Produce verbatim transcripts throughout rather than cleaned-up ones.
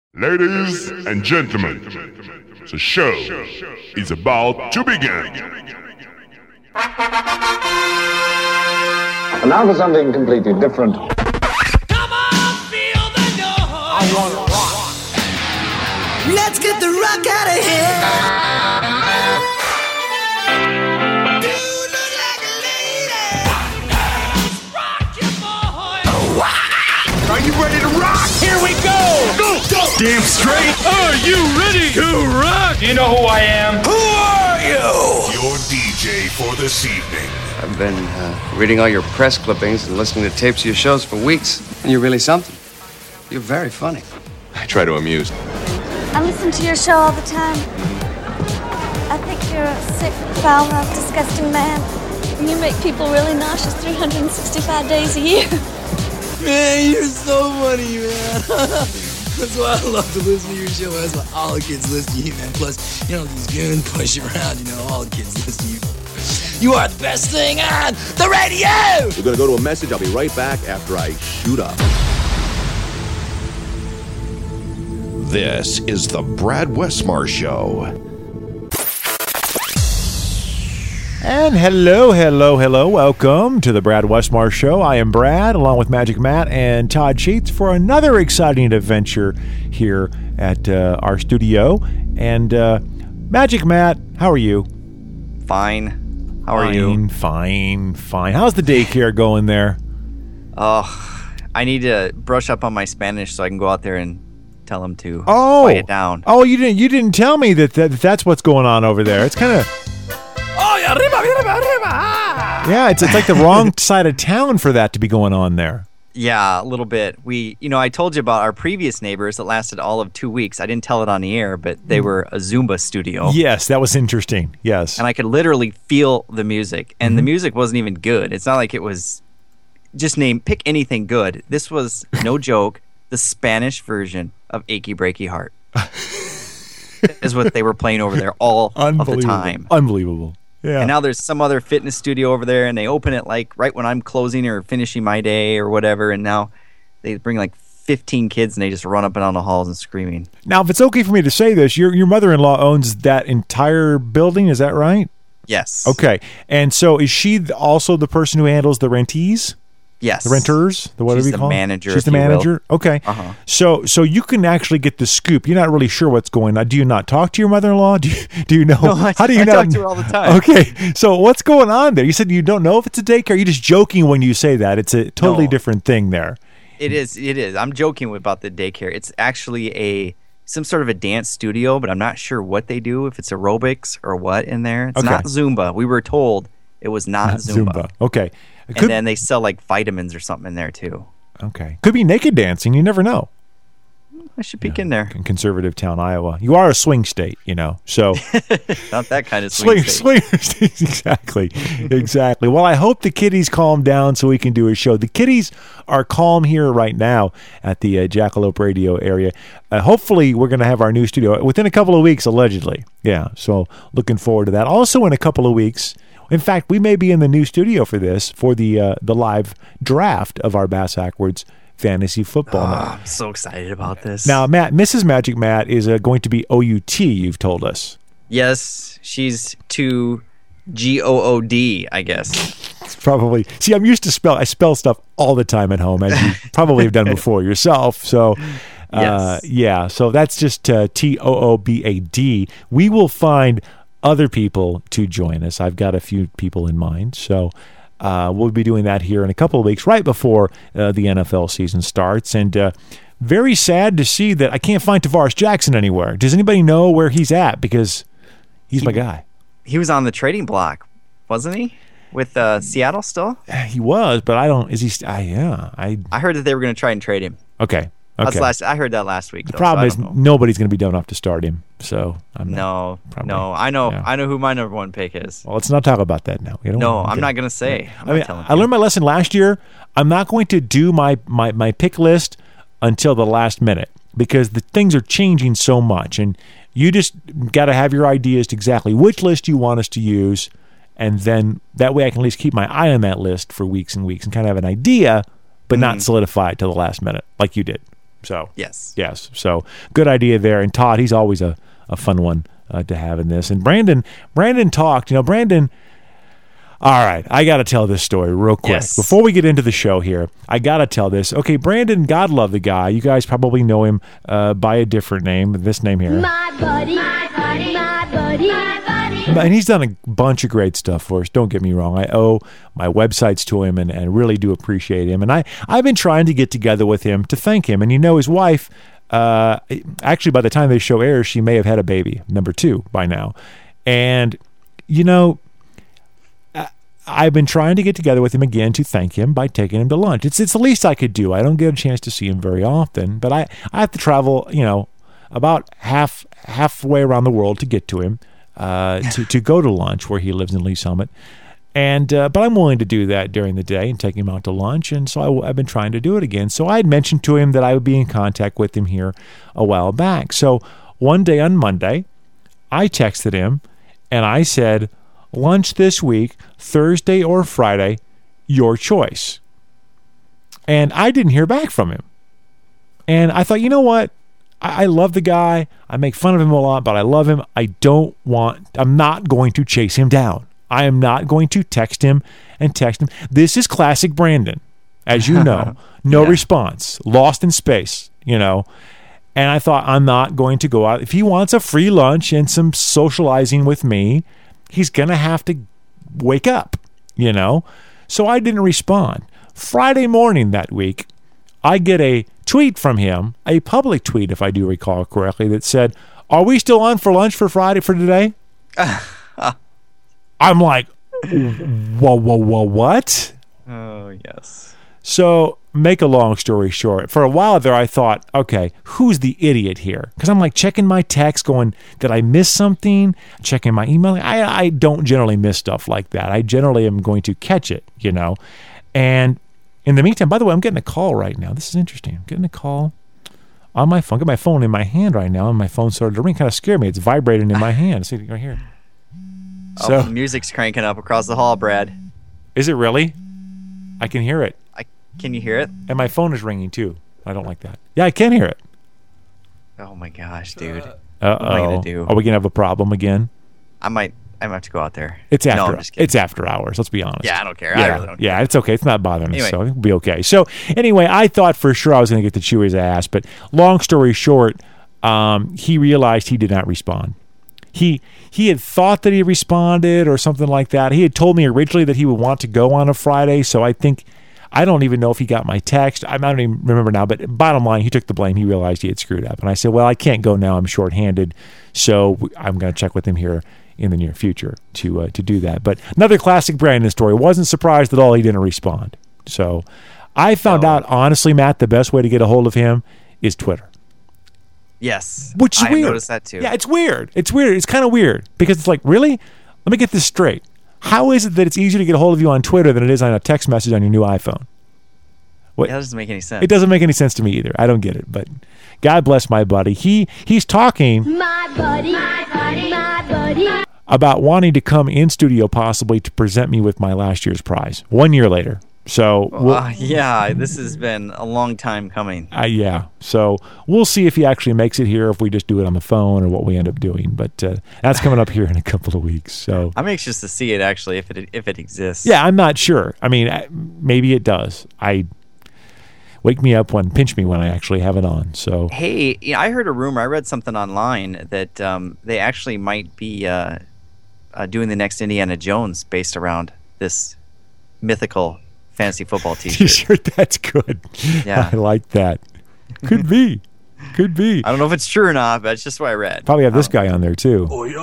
Ladies and gentlemen, the show is about to begin. And now for something completely different. Come on, feel the noise. I want to rock. Let's get the rock out of here. You look like a lady. Rock your boy. Are you ready to rock? Here we go. Go, go. Damn straight. Are you ready to rock? You know who I am. Who are you? Your D J for this evening. I've been uh, reading all your press clippings and listening to tapes of your shows for weeks. And you're really something. You're very funny. I try to amuse. I listen to your show all the time. I think you're a sick, foul-mouthed, disgusting man. And you make people really nauseous three hundred sixty-five days a year. Man, you're so funny, man. That's why I love to listen to your show. That's why all the kids listen to you, man. Plus, you know, these goons push you around. You know, all the kids listen to you. You are the best thing on the radio! We're gonna go to a message. I'll be right back after I shoot up. This is the Brad Westmar Show. And hello, hello, hello. Welcome to the Brad Westmar Show. I am Brad, along with Magic Matt and Todd Sheets, for another exciting adventure here at uh, our studio. And uh, Magic Matt, how are you? Fine. How are fine, you? Fine, fine. How's the daycare going there? Oh, I need to brush up on my Spanish so I can go out there and tell them to oh. quiet down. Oh, you didn't. You didn't tell me that, that that's what's going on over there. It's kind of. Oh, yeah, arriba, arriba, arriba. Ah. Yeah, it's it's like the wrong side of town for that to be going on there. Yeah, a little bit. We, you know, I told you about our previous neighbors that lasted all of two weeks. I didn't tell it on the air, but they were a Zumba studio. Yes, that was interesting. Yes. And I could literally feel the music. And mm-hmm. the music wasn't even good. It's not like it was just name, pick anything good. This was, no joke, the Spanish version of Achy Breaky Heart. Is what they were playing over there all of the time. Unbelievable. Yeah. And now there's some other fitness studio over there, and they open it like right when I'm closing or finishing my day or whatever. And now they bring like fifteen kids, and they just run up and down the halls and screaming. Now, if it's okay for me to say this, your your mother-in-law owns that entire building. Is that right? Yes. Okay. And so is she also the person who handles the rentees? Yes. The renters? The whatever She's you call the them? manager. She's the manager? Okay. Uh-huh. So so you can actually get the scoop. You're not really sure what's going on. Do you not talk to your mother-in-law? Do you, do you know? No, I, how do you I know? talk to her all the time. Okay. So what's going on there? You said you don't know if it's a daycare. You're just joking when you say that. It's a totally No. different thing there. It is. It is. I'm joking about the daycare. It's actually a some sort of a dance studio, but I'm not sure what they do, if it's aerobics or what in there. It's Okay. not Zumba. We were told it was not, Not Zumba. Zumba. Okay. It And could- then they sell like vitamins or something in there too. Okay. Could be naked dancing. You never know. I should peek in there. In conservative town, Iowa. You are a swing state, you know. So Not that kind of swing swing, state. swing exactly. Exactly. Well, I hope the kiddies calm down so we can do a show. The kiddies are calm here right now at the uh, Jackalope Radio area. Uh, hopefully, we're going to have our new studio within a couple of weeks, allegedly. Yeah. So looking forward to that. Also, in a couple of weeks, in fact, we may be in the new studio for this, for the uh, the live draft of our Bass Ackwards Fantasy Football Oh, Night. I'm so excited about this. Now, Matt, Missus Magic Matt is uh, going to be O U T, you've told us. Yes, she's too G O O D, I guess. It's probably, see, I'm used to spell, I spell stuff all the time at home, as you probably have done before yourself. So, uh, Yes. yeah, so that's just uh, T O O B A D. We will find other people to join us. I've got a few people in mind. So, Uh, we'll be doing that here in a couple of weeks, right before uh, the N F L season starts. And uh, very sad to see that I can't find Tavares Jackson anywhere. Does anybody know where he's at? Because he's he, my guy. He was on the trading block, wasn't he? With uh, Seattle still? He was, but I don't. Is he? St- I, yeah, I. I heard that they were going to try and trade him. Okay. That's Okay. last. I heard that last week. The though, problem so is nobody's going to be dumb enough to start him. So I'm no, not, no. I know. yeah. I know who my number one pick is. Well, let's not talk about that now. We don't No, want- I'm okay. not going to say. I'm I mean, not telling I learned my lesson last year. I'm not going to do my, my, my pick list until the last minute because the things are changing so much, and you just got to have your ideas to exactly which list you want us to use, and then that way I can at least keep my eye on that list for weeks and weeks and kind of have an idea, but Mm. not solidify it till the last minute like you did. So Yes. yes. So good idea there. And Todd, he's always a, a fun one uh, to have in this. And Brandon, Brandon talked. You know, Brandon. All right, I got to tell this story real quick. Yes. Before we get into the show here, I got to tell this. Okay, Brandon, God love the guy. You guys probably know him uh, by a different name, this name here. My buddy, my buddy, my buddy, my buddy. And he's done a bunch of great stuff for us. Don't get me wrong. I owe my websites to him and, and really do appreciate him. And I, I've been trying to get together with him to thank him. And you know, his wife, uh, actually, by the time this show airs, she may have had a baby, number two by now. And, you know, I've been trying to get together with him again to thank him by taking him to lunch. It's it's the least I could do. I don't get a chance to see him very often, but I, I have to travel, you know, about half halfway around the world to get to him, uh, to, to go to lunch where he lives in Lee Summit. And uh, but I'm willing to do that during the day and take him out to lunch, and so I, I've been trying to do it again. So I had mentioned to him that I would be in contact with him here a while back. So one day on Monday, I texted him, and I said, lunch this week, Thursday or Friday, your choice. And I didn't hear back from him. And I thought, you know what? I, I love the guy. I make fun of him a lot, but I love him. I don't want, I'm not going to chase him down. I am not going to text him and text him. This is classic Brandon, as you know. No Yeah. response, lost in space, you know. And I thought, I'm not going to go out. If he wants a free lunch and some socializing with me, he's going to have to wake up, you know? So I didn't respond. Friday morning that week, I get a tweet from him, a public tweet, if I do recall correctly, that said, are we still on for lunch for Friday for today? I'm like, whoa, whoa, whoa, what? Oh, yes. So, make a long story short, for a while there I thought, okay, who's the idiot here? Because I'm like checking my text going, did I miss something? Checking my email. I, I don't generally miss stuff like that. I generally am going to catch it, you know. And in the meantime, by the way, I'm getting a call right now. This is interesting. I'm getting a call on my phone. I got my phone in my hand right now, and my phone started to ring. Kind of scared me. It's vibrating in my hand. See, right here. So, oh, the music's cranking up across the hall, Brad. Is it really? I can hear it. I, can you hear it? And my phone is ringing too. I don't like that. Yeah, I can hear it. Oh my gosh, dude. Uh-oh. What am I gonna do? Are we gonna have a problem again? I might. I might have to go out there. It's No, after. I'm just kidding. It's after hours. Let's be honest. Yeah, I don't care. Yeah, I really don't yeah, care. it's okay. It's not bothering Anyway. us, so it'll be okay. So anyway, I thought for sure I was going to get the Chewy's ass, but long story short, um, he realized he did not respond. He he had thought that he responded or something like that. He had told me originally that he would want to go on a Friday, so I think. I don't even know if he got my text. I don't even remember now, but bottom line, he took the blame. He realized he had screwed up. And I said, well, I can't go now. I'm shorthanded. So I'm going to check with him here in the near future to uh, to do that. But another classic Brandon story. Wasn't surprised at all he didn't respond. So I found No. out, honestly, Matt, the best way to get a hold of him is Twitter. Yes. Which is I weird. noticed that too. Yeah, it's weird. It's weird. It's kind of weird because it's like, really? Let me get this straight. How is it that it's easier to get a hold of you on Twitter than it is on a text message on your new iPhone? What? Yeah, that doesn't make any sense. It doesn't make any sense to me either. I don't get it. But God bless my buddy. He he's talking My buddy, my buddy, my buddy. about wanting to come in studio possibly to present me with my last year's prize. One year later. So we'll, Uh, yeah, this has been a long time coming. Uh, yeah. So we'll see if he actually makes it here, if we just do it on the phone, or what we end up doing. But uh, that's coming up here in a couple of weeks. So I'm anxious to see it actually, if it if it exists. yeah, I'm not sure. I mean, I- maybe it does. I wake me up when pinch me when I actually have it on. So Hey, you know, I heard a rumor. I read something online that um, they actually might be uh, uh, doing the next Indiana Jones based around this mythical fantasy football T-shirt. T-shirt, that's good. Yeah. I like that. Could be. Could be. I don't know if it's true or not, but it's just what I read. Probably have this guy on there too.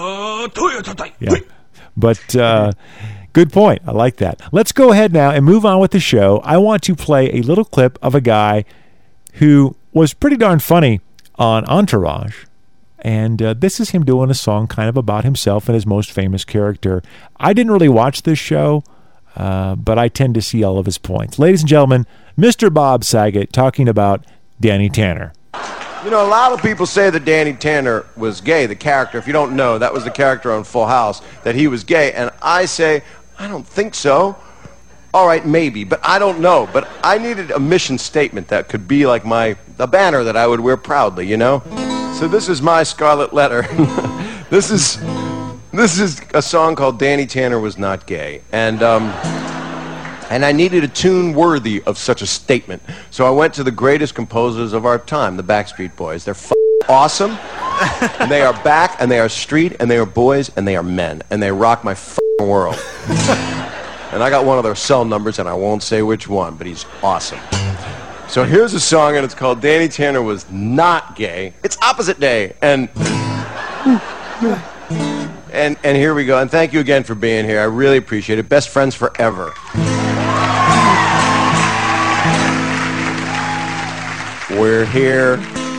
Yeah. But uh, good point. I like that. Let's go ahead now and move on with the show. I want to play a little clip of a guy who was pretty darn funny on Entourage. And uh, this is him doing a song kind of about himself and his most famous character. I didn't really watch this show, uh, but I tend to see all of his points. Ladies and gentlemen, Mister Bob Saget talking about Danny Tanner. You know, a lot of people say that Danny Tanner was gay, the character. If you don't know, that was the character on Full House, that he was gay. And I say, I don't think so. All right, maybe, but I don't know. But I needed a mission statement that could be like my the banner that I would wear proudly, you know? So this is my scarlet letter. This is this is a song called Danny Tanner Was Not Gay. And um and I needed a tune worthy of such a statement. So I went to the greatest composers of our time, the Backstreet Boys. They're f- awesome. And they are back, and they are street, and they are boys, and they are men. And they rock my f- world. And I got one of their cell numbers, and I won't say which one, but he's awesome. So here's a song, and it's called Danny Tanner Was Not Gay. It's opposite day. And... And, and here we go. And thank you again for being here. I really appreciate it. Best friends forever. We're here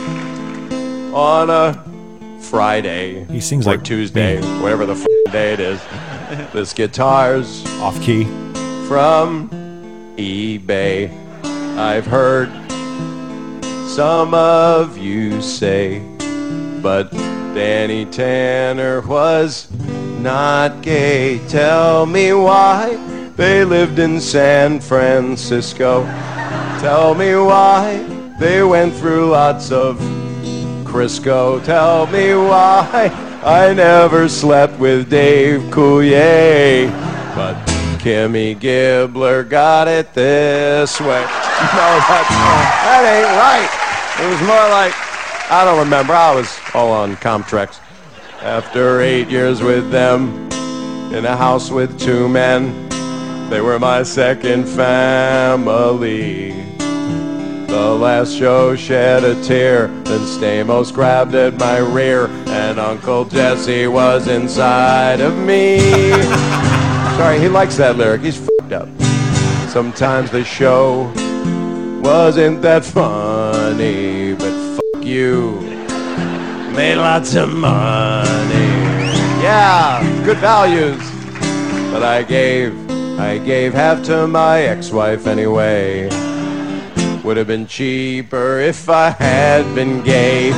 on a Friday. He sings or like Tuesday, me. whatever the f- day it is. This guitar's off key from eBay. I've heard some of you say, but Danny Tanner was not gay. Tell me why they lived in San Francisco. Tell me why they went through lots of Crisco. Tell me why I never slept with Dave Coulier. But Kimmy Gibbler got it this way. No, that, that ain't right. It was more like, I don't remember. I was all on Comtrex. After eight years with them, in a house with two men, they were my second family. The last show shed a tear, then Stamos grabbed at my rear, and Uncle Jesse was inside of me. Sorry, he likes that lyric. He's f***ed up. Sometimes the show wasn't that funny, but f*** you. Made lots of money. Yeah, good values. But I gave, I gave half to my ex-wife anyway. Would have been cheaper if I had been gay.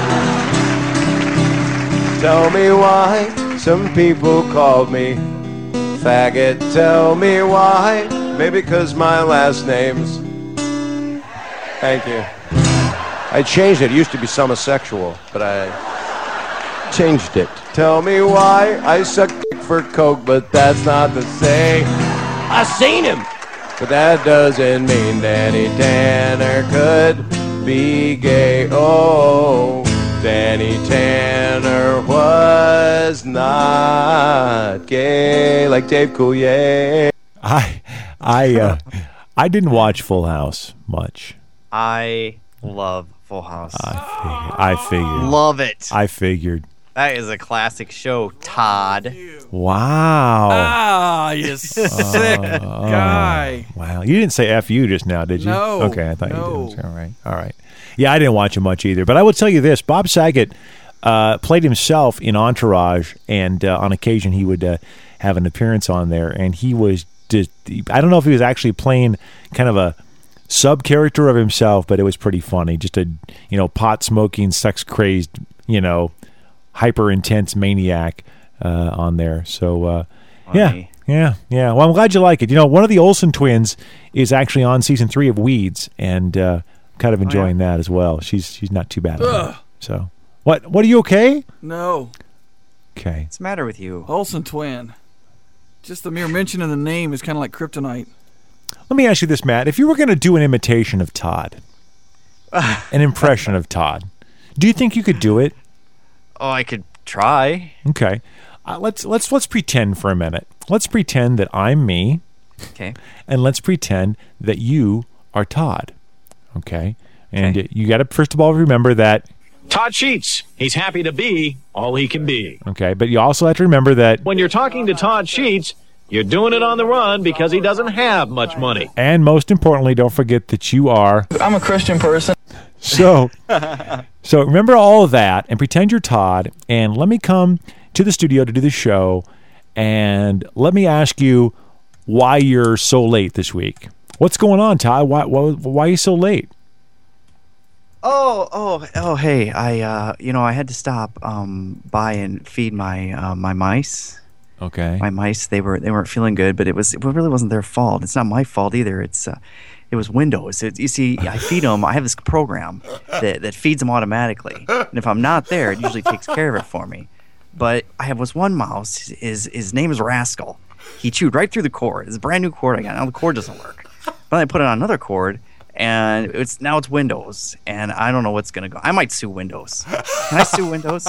Tell me why some people called me faggot. Tell me why. Maybe because my last name's... Thank you. I changed it. It used to be somosexual, but I changed it. Tell me why I suck dick for coke, but that's not to say I seen him. But that doesn't mean Danny Tanner could be gay. Oh, Danny Tanner was not gay like Dave Coulier. I, I, uh, I didn't watch Full House much. I love Full House. I figured. I figured. Love it. I figured. That is a classic show, Todd. Wow. Ah, you sick guy. Wow. You didn't say F you just now, did you? No. Okay, I thought no. you did. All right. All right. Yeah, I didn't watch it much either. But I will tell you this. Bob Saget uh, played himself in Entourage, and uh, on occasion he would uh, have an appearance on there. And he was just, I don't know if he was actually playing kind of a sub-character of himself, but it was pretty funny. Just a, you know, pot-smoking, sex-crazed, you know, hyper-intense maniac uh, on there. So, uh, yeah, yeah, yeah. Well, I'm glad you like it. You know, one of the Olsen twins is actually on season three of Weeds, and uh, kind of enjoying oh, yeah. that as well. She's she's not too bad. At so, what? What? Are you okay? No. Okay. What's the matter with you? Olsen twin. Just the mere mention of the name is kind of like kryptonite. Let me ask you this, Matt. If you were going to do an imitation of Todd, an impression of Todd, do you think you could do it? Oh, I could try. Okay. Uh, let's let's let's pretend for a minute. Let's pretend that I'm me. Okay. And let's pretend that you are Todd. Okay. And okay. you got to first of all remember that Todd Sheets. He's happy to be all he can be. Okay, but you also have to remember that when you're talking to Todd Sheets, you're doing it on the run because he doesn't have much money. And most importantly, don't forget that you are I'm a Christian person. So, so remember all of that and pretend you're Todd, and let me come to the studio to do the show, and let me ask you why you're so late this week. What's going on, Todd? Why, why, why are you so late? Oh, oh, oh! Hey, I, uh, you know, I had to stop um, by and feed my uh, my mice. Okay. My mice, they were they weren't feeling good, but it was it really wasn't their fault. It's not my fault either. It's uh, it was Windows. It, you see, I feed them. I have this program that, that feeds them automatically, and if I'm not there, it usually takes care of it for me. But I have this one mouse. His his name is Rascal. He chewed right through the cord. It's a brand new cord I got. Now the cord doesn't work. But I put it on another cord, and it's now it's Windows, and I don't know what's gonna go. I might sue Windows. Can I sue Windows?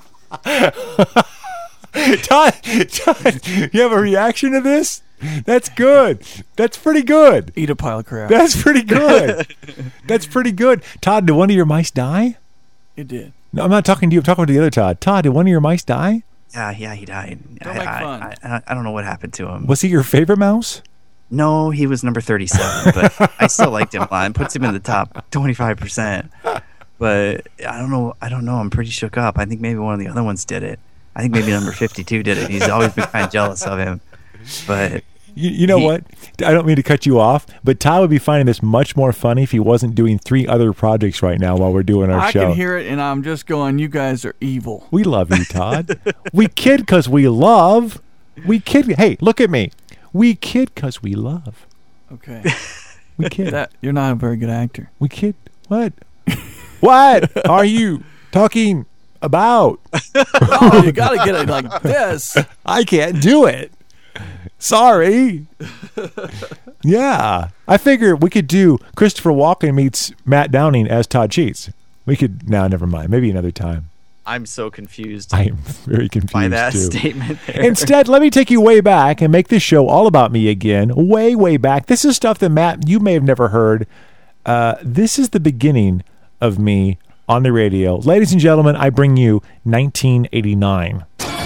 Todd, Todd, you have a reaction to this? That's good. That's pretty good. Eat a pile of crap. That's pretty good. That's pretty good. Todd, did one of your mice die? It did. No, I'm not talking to you. I'm talking to the other Todd. Todd, did one of your mice die? Yeah, yeah, he died. Don't I, make I, fun. I, I, I don't know what happened to him. Was he your favorite mouse? No, he was number thirty-seven, but I still liked him a lot. It puts him in the top twenty-five percent. But I don't know. I don't know. I'm pretty shook up. I think maybe one of the other ones did it. I think maybe number fifty-two did it. He's always been kind of jealous of him. But you, you know he, what? I don't mean to cut you off, but Todd would be finding this much more funny if he wasn't doing three other projects right now while we're doing our I show. I can hear it, and I'm just going, you guys are evil. We love you, Todd. We kid because we love. We kid. Hey, look at me. We kid because we love. Okay. We kid. That, you're not a very good actor. We kid. What? What are you talking about? Oh, you got to get it like this. I can't do it. Sorry. Yeah. I figure we could do Christopher Walken meets Matt Downing as Todd Cheats. We could, no, never mind. Maybe another time. I'm so confused. I am very confused by that too. statement there. Instead, let me take you way back and make this show all about me again. Way, way back. This is stuff that, Matt, you may have never heard. Uh, this is the beginning of me on the radio. Ladies and gentlemen, I bring you nineteen eighty-nine.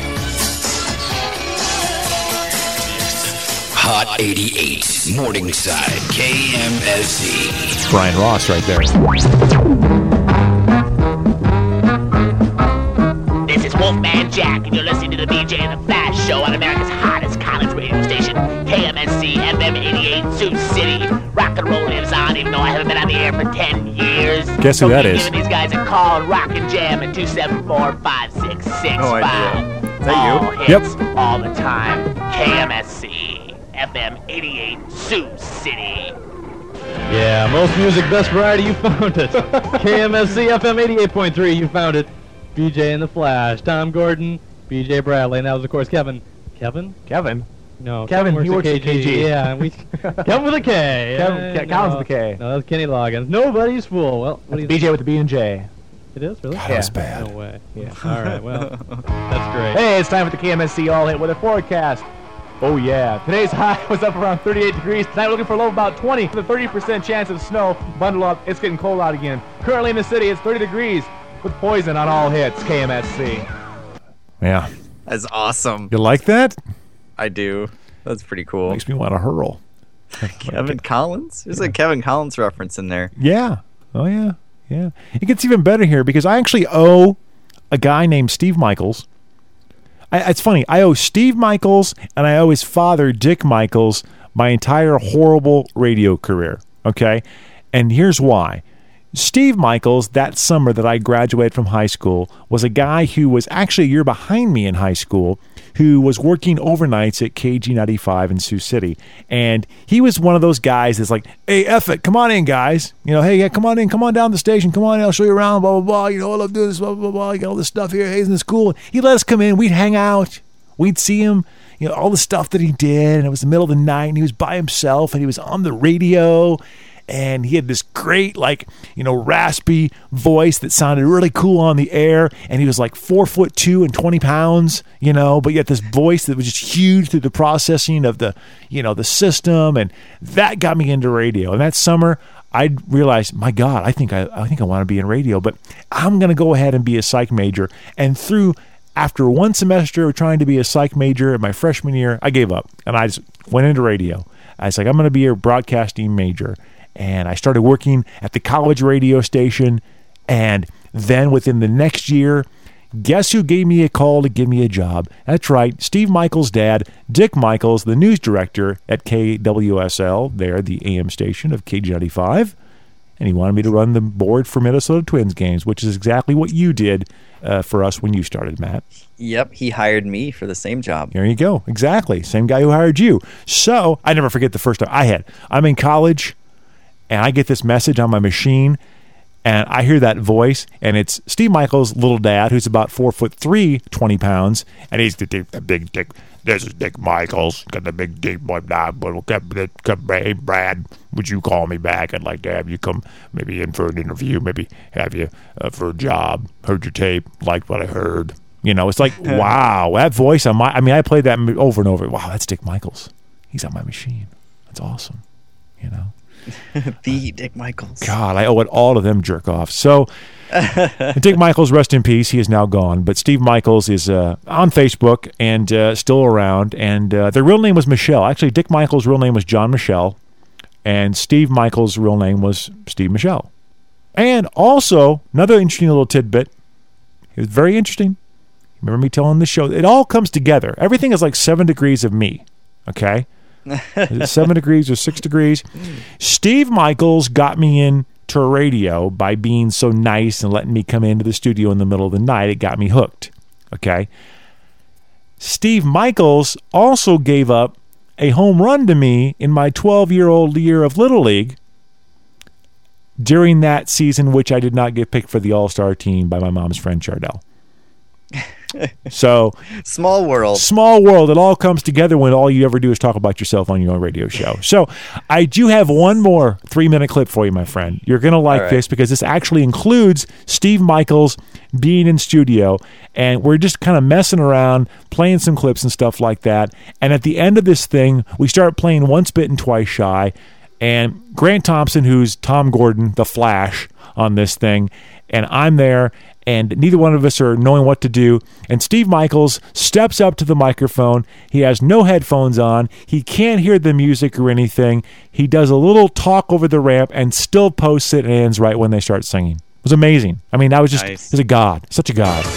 Hot eighty-eight, Morningside, K M S Z. Brian Ross right there. This is Wolfman Jack, and you're listening to the B J and the Flash Show on America's hottest college radio station, K M S C F M eighty-eight, Sioux City. Rock and roll lives on, even though I haven't been on the air for ten years. Guess who so that keep is? giving these guys a call and rock and jam at two seven four, five six six No five. idea. Is that all you? hits, Yep. all the time. K M S C F M eighty-eight, Sioux City. Yeah, most music, best variety, you found it. K M S C F M eighty-eight point three, you found it. B J and the Flash, Tom Gordon, B J Bradley, and that was, of course, Kevin. Kevin? Kevin? No, Kevin, Kevin he works works at at K G. Yeah, and we, Kevin with a K. Kevin, Yeah, Ke- Collins no. with a K. No, that's Kenny Loggins. Nobody's fool. Well, what do you B J with the B and J. It is, really? God, that was bad. No way. Yeah. All right, well, that's great. Hey, it's time for the K M S C All Hit Weather Forecast. Oh yeah, today's high was up around thirty-eight degrees. Tonight we're looking for a low of about twenty with a thirty percent chance of snow. Bundle up, it's getting cold out again. Currently in the city, it's thirty degrees with Poison on all hits, K M S C. Yeah. That's awesome. You like that? I do. That's pretty cool. Makes me want to hurl. Kevin Collins? There's a Kevin Collins reference in there. Yeah. Oh, yeah. Yeah. It gets even better here because I actually owe a guy named Steve Michaels. I, it's funny. I owe Steve Michaels and I owe his father, Dick Michaels, my entire horrible radio career. Okay? And here's why. Steve Michaels, that summer that I graduated from high school, was a guy who was actually a year behind me in high school, who was working overnights at K G ninety-five in Sioux City. And he was one of those guys that's like, hey, F it, come on in, guys. You know, hey, yeah, come on in, come on down the station, come on in, I'll show you around, blah, blah, blah. You know, I love doing this, blah, blah, blah. You got all this stuff here. Hey, isn't this cool? He let us come in. We'd hang out. We'd see him, you know, all the stuff that he did. And it was the middle of the night, and he was by himself, and he was on the radio. And he had this great, like, you know, raspy voice that sounded really cool on the air. And he was like four foot two and twenty pounds, you know, but yet this voice that was just huge through the processing of the, you know, the system. And that got me into radio. And that summer, I realized, my God, I think I, I think I want to be in radio, but I'm going to go ahead and be a psych major. And through, after one semester of trying to be a psych major in my freshman year, I gave up and I just went into radio. I was like, I'm going to be a broadcasting major. And I started working at the college radio station. And then within the next year, guess who gave me a call to give me a job? That's right, Steve Michaels' dad, Dick Michaels, the news director at K W S L, there, the A M station of K G ninety-five. and he wanted me to run the board for Minnesota Twins games, which is exactly what you did uh, for us when you started, Matt. Yep, he hired me for the same job. There you go. Exactly. Same guy who hired you. So I never forget the first time I had. I'm in college, and I get this message on my machine, and I hear that voice, and it's Steve Michaels' little dad, who's about four foot three, twenty pounds, and he's the, the big dick. This is Dick Michaels. Got the big dick boy. Hey, Brad, would you call me back? I'd like to have you come maybe in for an interview, maybe have you uh, for a job. Heard your tape, liked what I heard. You know, it's like, wow, that voice on my, I mean, I played that over and over. Wow, that's Dick Michaels. He's on my machine. That's awesome. You know? The Dick Michaels. God, I owe it all to them jerk offs. So, Dick Michaels, rest in peace. He is now gone. But Steve Michaels is uh, on Facebook and uh, still around. And uh, their real name was Michelle. Actually, Dick Michaels' real name was John Michelle. And Steve Michaels' real name was Steve Michelle. And also, another interesting little tidbit. It was very interesting. Remember me telling the show? It all comes together. Everything is like seven degrees of me. Okay? Is it seven degrees or six degrees? Steve Michaels got me into radio by being so nice and letting me come into the studio in the middle of the night. It got me hooked. Okay? Steve Michaels also gave up a home run to me in my twelve-year-old year of Little League during that season, which I did not get picked for the All-Star team by my mom's friend Chardell. So small world. Small world. It all comes together when all you ever do is talk about yourself on your own radio show. So I do have one more three-minute clip for you, my friend. You're going to like right. this because this actually includes Steve Michaels being in studio, and we're just kind of messing around, playing some clips and stuff like that. And at the end of this thing, we start playing Once Bitten, Twice Shy, and Grant Thompson, who's Tom Gordon, the Flash, on this thing, and I'm there, and neither one of us are knowing what to do. And Steve Michaels steps up to the microphone. He has no headphones on. He can't hear the music or anything. He does a little talk over the ramp and still posts it and ends right when they start singing. It was amazing. I mean, I was just, nice. He's a god, such a god.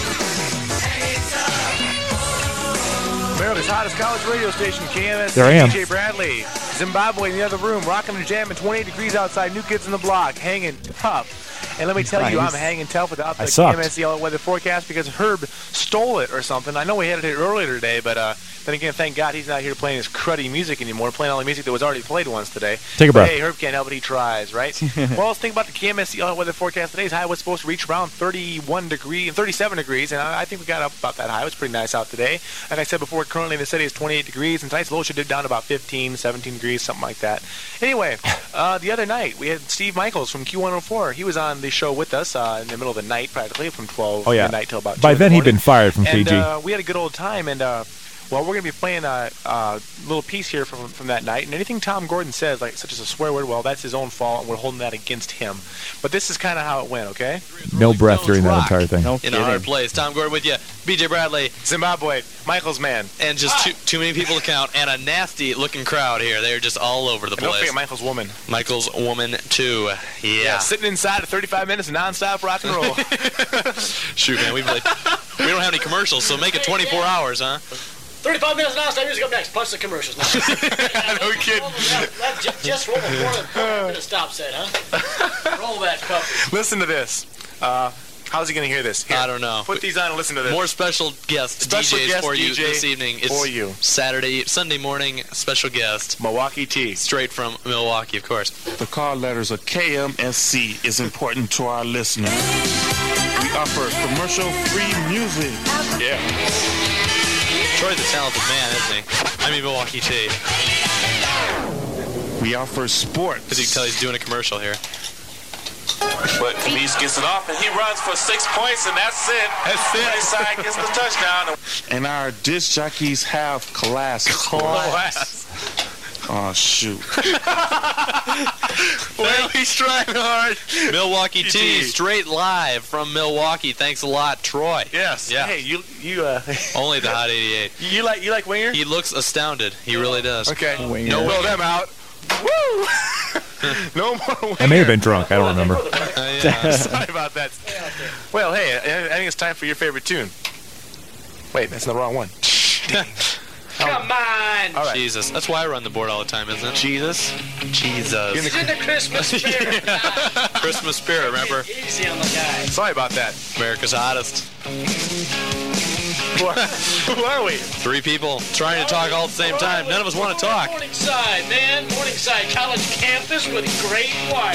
America's hottest college radio station, K M S. There I am. D J Bradley. Zimbabwe in the other room, rocking and jamming, twenty-eight degrees outside, New Kids on the Block, hanging tough. And let me tell nice. you, I'm hanging tough without the I K sucked. M S C weather forecast because Herb stole it or something. I know we had it here earlier today, but uh, then again, thank God he's not here playing his cruddy music anymore, playing all the music that was already played once today. Take a breath. But hey, Herb can't help it, he tries, right? Well, let's think about the K M S C weather forecast. Today's high was supposed to reach around thirty-one degrees, thirty-seven degrees, and I, I think we got up about that high. It was pretty nice out today. And I said before, currently in the city is twenty-eight degrees, and tonight's low should dip down to about fifteen, seventeen degrees, something like that. Anyway, uh, the other night, we had Steve Michaels from Q one oh four. He was on the show with us uh, in the middle of the night, practically, from twelve Oh, yeah. midnight till about By two then, in the he'd been morning. fired from and, K G. Uh, we had a good old time, and uh, well, we're going to be playing a, a little piece here from from that night. And anything Tom Gordon says, like such as a swear word, well, that's his own fault, and we're holding that against him. But this is kind of how it went, okay? No breath during that entire thing. No In a hard place. Tom Gordon with you. B J Bradley. Zimbabwe. Michael's man. And just too, too many people to count. And a nasty looking crowd here. They're just all over the And don't place. forget Michael's woman. Michael's woman, too. Yeah. Yeah, sitting inside at thirty-five minutes of nonstop rock and roll. Shoot, man. We've like, we don't have any commercials, so make it twenty-four hours, huh? thirty-five minutes non-stop music up next, plus the commercials. No kidding. That, that just, just roll before the stop set, huh? Roll that puppy. Listen to this. Uh, how's he going to hear this? Here, I don't know. Put these on and listen to this. More special guest Special D Js guest for you D J this evening. It's for you. Saturday, Sunday morning, special guest. Milwaukee T. Straight from Milwaukee, of course. The call letters of K M S C is important to our listeners. We offer commercial-free music. Yeah. Troy's a talented man, isn't he? I mean, Milwaukee T. We offer sports. As you can tell, he's doing a commercial here. But Kamish gets it off, and he runs for six points, and that's it. That's it. Right side gets the touchdown. And our disc jockeys have class. Class. Oh, shoot. Well, he's trying hard. Milwaukee T, straight live from Milwaukee. Thanks a lot, Troy. Yes. Yeah. Hey, you you uh. Only the Hot eighty-eight. You like you like Winger? He looks astounded. He really does. Okay. Winger. No, blow them out. Woo! No more Winger. I may have been drunk. I don't remember. Uh, yeah. Sorry about that. Well, hey, I I think it's time for your favorite tune. Wait, that's the wrong one. Come on. All right. Jesus. That's why I run the board all the time, isn't it? Jesus. Jesus. He's in the Christmas spirit. Christmas spirit, remember? Easy on the guy. Sorry about that. America's hottest. Who are, who are we? Three people trying to talk all at the same time. None of us want to talk. Morningside, man. Morningside College campus with a great choir.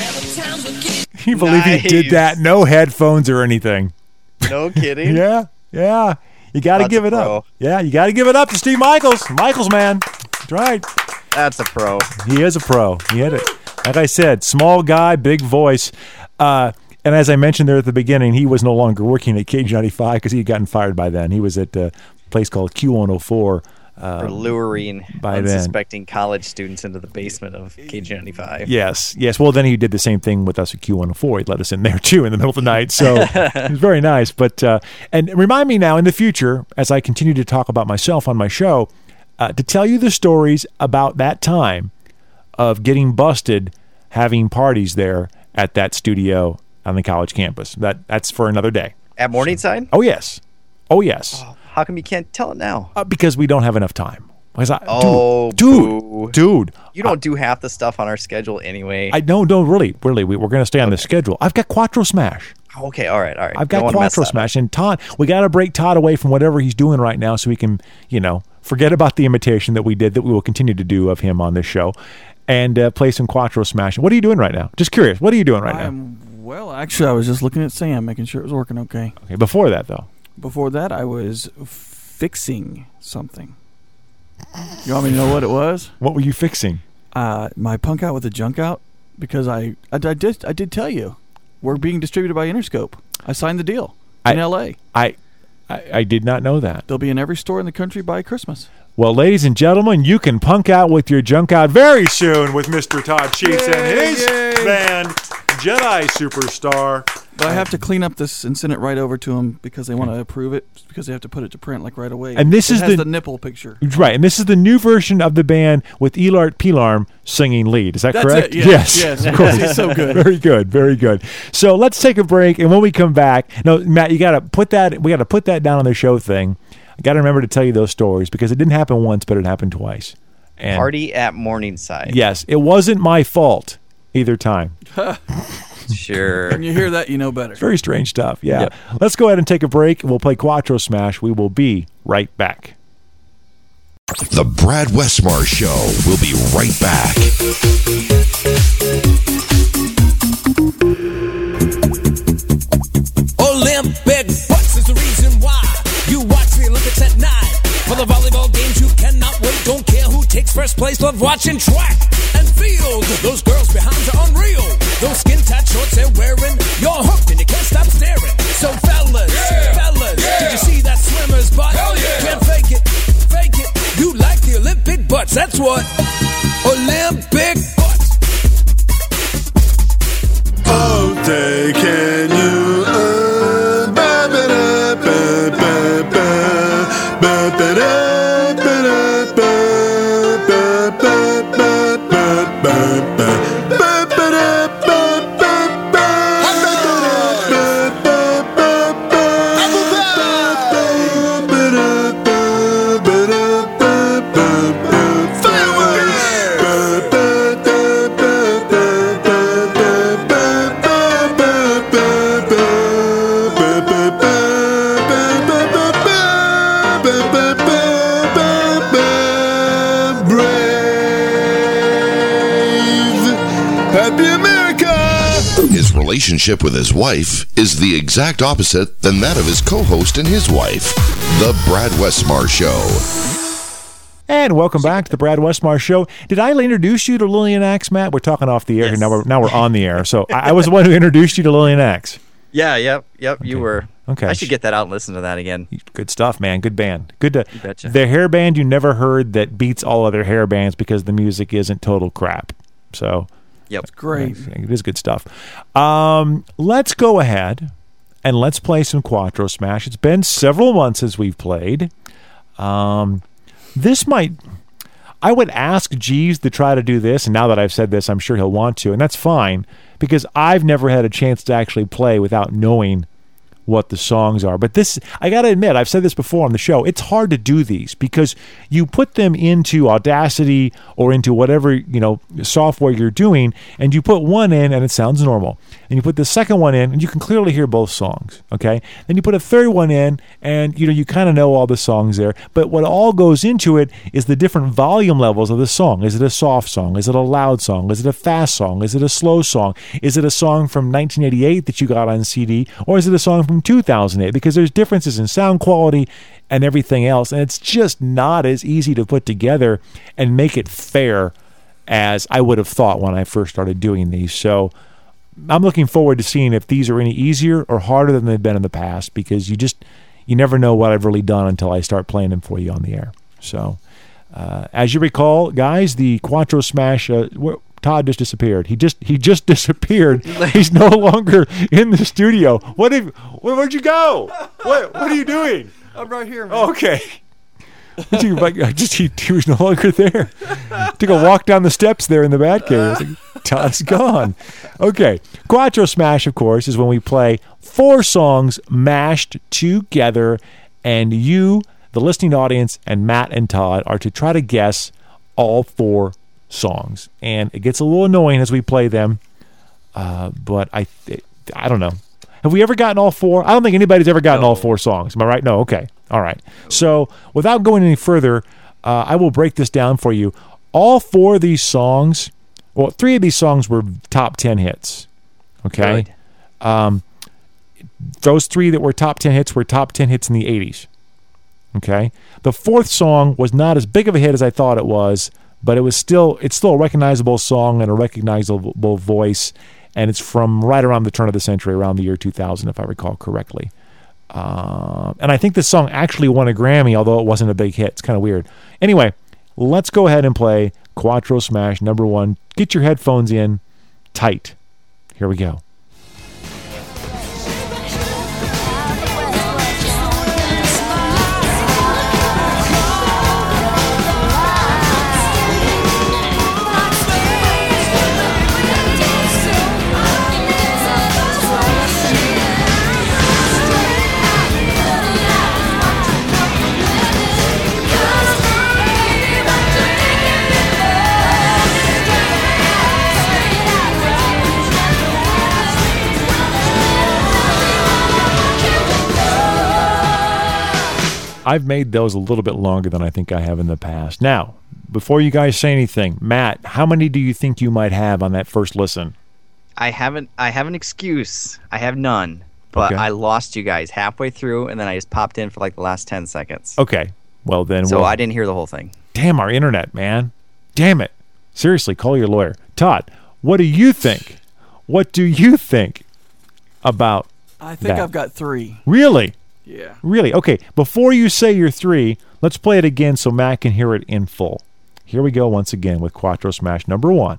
Can you believe he did Nice. that? No headphones or anything. No kidding. Yeah, yeah. You got to That's give a it pro. up. Yeah, you got to give it up to Steve Michaels. Michaels, man. That's right. That's a pro. He is a pro. He had it. Like I said, small guy, big voice. Uh, and as I mentioned there at the beginning, he was no longer working at K G ninety-five because he had gotten fired by then. He was at a place called Q one oh four. Uh, For luring by then. unsuspecting college students into the basement of K G ninety-five. Yes, yes. Well, then he did the same thing with us at Q one oh four. He let us in there too in the middle of the night. So it was very nice. But uh, and remind me now in the future, as I continue to talk about myself on my show, uh, to tell you the stories about that time of getting busted, having parties there at that studio on the college campus. That that's for another day. At Morningside? Oh yes, oh yes. Oh, how come you can't tell it now? Uh, because we don't have enough time. Because I, Oh, dude, boo. dude, dude. You don't do half the stuff on our schedule anyway. I don't, don't really, really. We, we're going to stay on the schedule. I've got Quattro Smash. Okay, all right, all right. I've Don't got wanna mess Quattro that up. Smash, and Todd. We got to break Todd away from whatever he's doing right now, so we can, you know, forget about the imitation that we did, that we will continue to do of him on this show, and uh, play some Quattro Smash. What are you doing right now? Just curious. What are you doing right now? I'm, well, actually, I was just looking at Sam, making sure it was working okay. Okay. Before that, though. Before that, I was fixing something. You want me to know what it was? What were you fixing? Uh, my punk out with the junk out, because I, I, I did I did tell you we're being distributed by Interscope. I signed the deal in I, L A. I, I I did not know that. They'll be in every store in the country by Christmas. Well, ladies and gentlemen, you can punk out with your junk out very soon with Mister Todd Sheets and his band, Jedi Superstar. But I have to clean up this and send it right over to them because they want to approve it, because they have to put it to print like right away. And this it is has the, the nipple picture. Right, and this is the new version of the band with Elart Pilarm singing lead. Is that That's correct? it, yes, yes, of course. He's so good. Very good, very good. So let's take a break, and when we come back, no, Matt, you got to put that. We got to put that down on the show thing. I got to remember to tell you those stories because it didn't happen once, but it happened twice. And Party at Morningside. yes, it wasn't my fault either time. Sure. When you hear that, you know better. Very strange stuff. Yeah. Yep. Let's go ahead and take a break. We'll play Quattro Smash. We will be right back. The Brad Westmar Show will be right back. Olympic butts is the reason why you watch the Olympics at night. For the volleyball games, you cannot wait. Don't care who takes first place. Love watching track and field. Those girls behind are unreal. Those skin-tight shorts they're wearing, you're hooked and you can't stop staring. So fellas, Yeah. fellas, Yeah. did you see that swimmer's butt? Hell yeah. Can't fake it, fake it. You like the Olympic butts. That's what Olympic butts. Oh, they can you uh, ba ba da ba ba ba ba ba da ba da ba ba ba ba ba ba ba ba ba da ba ba ba Happy America! His relationship with his wife is the exact opposite than that of his co-host and his wife. The Brad Westmar Show. And welcome back to the Brad Westmar Show. Did I introduce you to Lillian Axe, Matt? We're talking off the air here. Now we're, now we're on the air. So I, I was the one who introduced you to Lillian Axe. Yeah, yep, yep, you were. Okay. I should get that out and listen to that again. Good stuff, man. Good band. Good to You betcha. the hair band you never heard that beats all other hair bands because the music isn't total crap. So Yep. It's great. it is good stuff. Um, let's go ahead and let's play some Quattro Smash. It's been several months since we've played. Um, this might... I would ask Jeeves to try to do this, and now that I've said this, I'm sure he'll want to, and that's fine, because I've never had a chance to actually play without knowing what the songs are. But this, I got to admit, I've said this before on the show, it's hard to do these because you put them into Audacity or into whatever, you know, software you're doing, and you put one in and it sounds normal. And you put the second one in and you can clearly hear both songs, okay? Then you put a third one in and, you know, you kind of know all the songs there. But what all goes into it is the different volume levels of the song. Is it a soft song? Is it a loud song? Is it a fast song? Is it a slow song? Is it a song from nineteen eighty-eight that you got on C D? Or is it a song from two thousand eight? Because there's differences in sound quality and everything else, and it's just not as easy to put together and make it fair as I would have thought when I first started doing these. So I'm looking forward to seeing if these are any easier or harder than they've been in the past, because you just you never know what I've really done until I start playing them for you on the air. So uh, as you recall, guys, the Quattro Smash uh, Todd just disappeared. He just he just disappeared. He's no longer in the studio. What if? Where, where'd you go? What What are you doing? I'm right here, man. Oh, okay. I just he, he was no longer there. Took a walk down the steps there in the Batcave. Like, Todd's gone. Okay. Quattro Smash, of course, is when we play four songs mashed together, and you, the listening audience, and Matt and Todd are to try to guess all four songs. And it gets a little annoying as we play them, uh, but I th- I don't know. Have we ever gotten all four? I don't think anybody's ever gotten no. all four songs. Am I right? No. Okay. All right. So without going any further, uh, I will break this down for you. All four of these songs, well, three of these songs were top ten hits. Okay. Um, those three that were top ten hits were top ten hits in the eighties. Okay. The fourth song was not as big of a hit as I thought it was, but it was still it's still a recognizable song and a recognizable voice. And it's from right around the turn of the century, around the year two thousand, if I recall correctly. Uh, and I think this song actually won a Grammy, although it wasn't a big hit. It's kind of weird. Anyway, let's go ahead and play Quattro Smash number one. Get your headphones in tight. Here we go. I've made those a little bit longer than I think I have in the past. Now, before you guys say anything, Matt, how many do you think you might have on that first listen? I haven't. I have an excuse. I have none. But Okay. I lost you guys halfway through, and then I just popped in for like the last ten seconds. Okay. Well, then. So we'll, I didn't hear the whole thing. Damn our internet, man. Damn it. Seriously, call your lawyer. Todd, what do you think? What do you think about I think that? I've got three. Really? Yeah. Really? Okay, before you say your three, let's play it again so Matt can hear it in full. Here we go once again with Quattro Smash number one.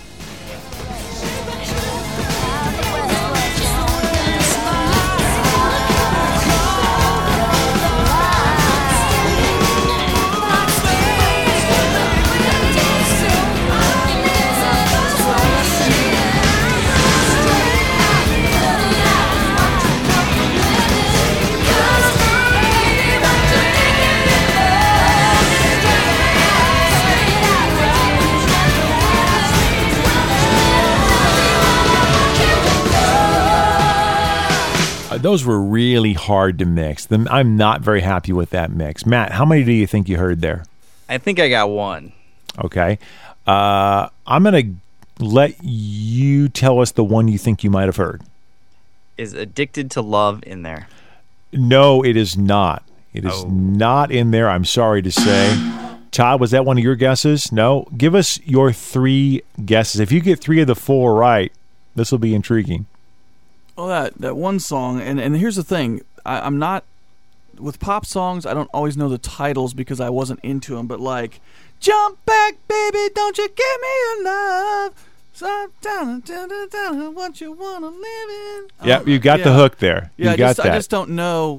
Those were really hard to mix. Them- I'm not very happy with that mix. Matt, how many do you think you heard there? I think I got one. Okay. Uh, I'm going to let you tell us the one you think you might have heard. Is Addicted to Love in there? No, it is not. It is Oh. not in there, I'm sorry to say. Todd, was that one of your guesses? No? Give us your three guesses. If you get three of the four right, this will be intriguing. Well, that, that one song, and, and here's the thing. I, I'm not, with pop songs, I don't always know the titles because I wasn't into them, but like, jump back, baby, don't you give me your love. So down, down, down, down, what you want to live in. Yeah, you got the hook there. Yeah, You I, got just, that. I just don't know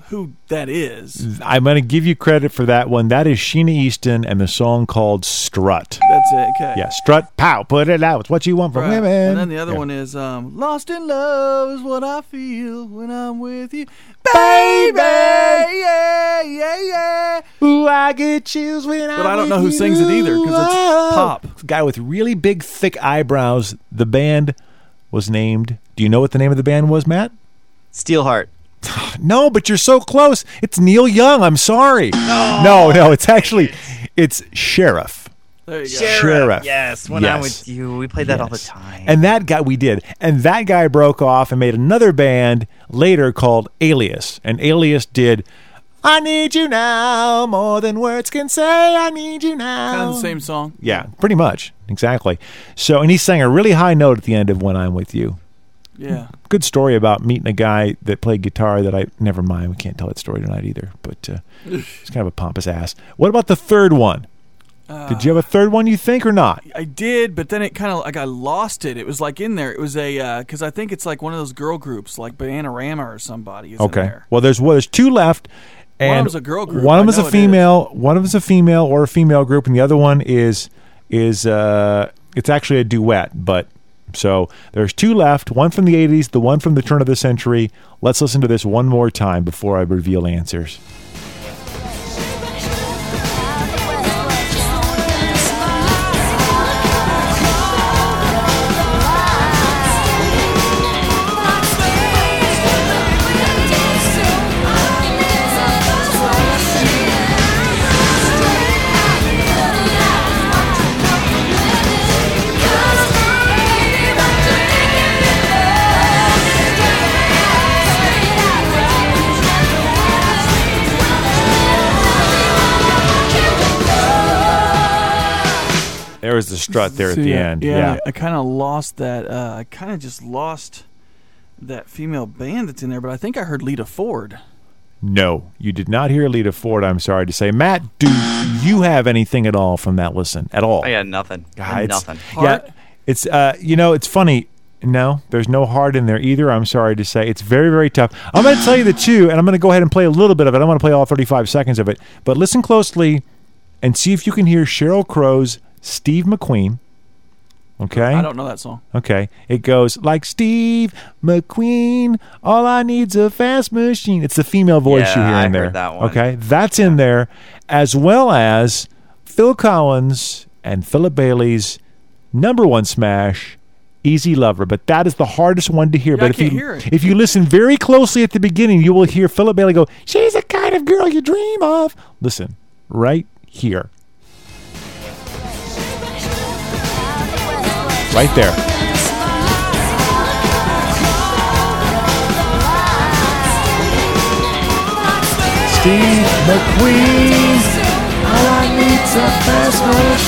who that is. I'm going to give you credit for that one. That is Sheena Easton and the song called Strut. That's it. Okay. Yeah, strut, pow, put it out. It's what you want from Right. women. And then the other Yeah. one is um, Lost in Love is what I feel when I'm with you. Baby, yeah, yeah, yeah. Ooh, I get chills when I'm But I don't know who with sings it either because it's you. pop. Guy with really big, thick eyebrows. The band was named. Do you know what the name of the band was, Matt? Steelheart. No, but you're so close. It's Neil Young. I'm sorry. No, no, no it's actually it's Sheriff. There you go. Sheriff. Sheriff. Yes, when Yes. I'm with you. We played that all the Yes. time. And that guy, we did. And that guy broke off and made another band later called Alias. And Alias did, I need you now, more than words can say, I need you now. Kind of the same song. Yeah, pretty much. Exactly. So, and he sang a really high note at the end of When I'm With You. Yeah. Good story about meeting a guy that played guitar that I, never mind, we can't tell that story tonight either. But uh, he's kind of a pompous ass. What about the third one? Uh, Did you have a third one, you think, or not? I did, but then it kind of like I lost it. It was like in there. It was a because I think it's like one of those girl groups, like Bananarama or somebody. Is in Okay. there. Well, there's well, there's two left. And One of them's a girl group. One of I them's know a it female. One of them's a female or a female group, and the other one is is uh, it's actually a duet. But so there's two left. One from the eighties, the one from the turn of the century. Let's listen to this one more time before I reveal answers. There was the strut there at See, the uh, end. Yeah, Yeah. I kind of lost that. Uh, I kind of just lost that female band that's in there. But I think I heard Lita Ford. No, you did not hear Lita Ford, I'm sorry to say. Matt, do you have anything at all from that listen? At all? I got nothing. I God, had it's- nothing. Yeah, it's uh, you know, it's funny. No, there's no heart in there either. I'm sorry to say. It's very, very tough. I'm going to tell you the two, and I'm going to go ahead and play a little bit of it. I don't want to play all thirty-five seconds of it, but listen closely and see if you can hear Sheryl Crow's Steve McQueen. Okay? I don't know that song. Okay. It goes like Steve McQueen, all I need's a fast machine. It's the female voice Yeah, you hear I in there. heard that one. Okay. That's in there, as well as Phil Collins and Philip Bailey's number one smash, Easy Lover. But that is the hardest one to hear. Yeah, but I if can't you hear it. if you listen very closely at the beginning, you will hear Philip Bailey go, "She's the kind of girl you dream of." Listen, right here. Right there. Steve McQueen, all I need's a fast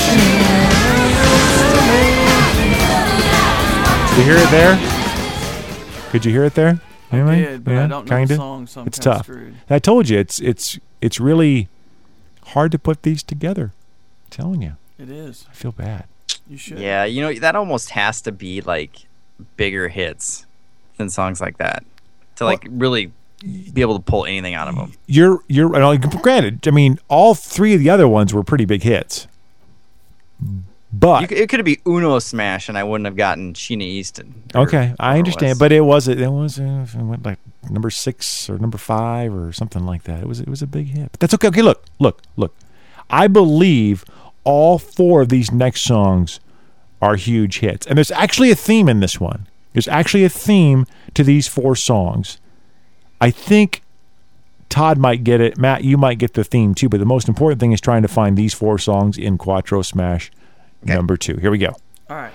machine. Did you hear it there? Could you hear it there? Anyway? did, but I don't know the kinda? song, so I'm It's kinda tough. screwed. I told you it's it's it's really hard to put these together. I'm telling you. It is. I feel bad. You should. Yeah, you know, that almost has to be like bigger hits than songs like that to like really be able to pull anything out of them. You're you're and I'll- granted. I mean, all three of the other ones were pretty big hits, but You, c- it could be Uno Smash, and I wouldn't have gotten Sheena Easton. or okay, I whatever it understand. was. But it was it was uh, it went like number six or number five or something like that. It was it was a big hit. But that's okay. Okay, look, look, look. I believe all four of these next songs are huge hits, and there's actually a theme in this one. There's actually a theme to these four songs. I think Todd might get it. Matt, you might get the theme too. But the most important thing is trying to find these four songs in Quattro Smash number two. Here we go. All right.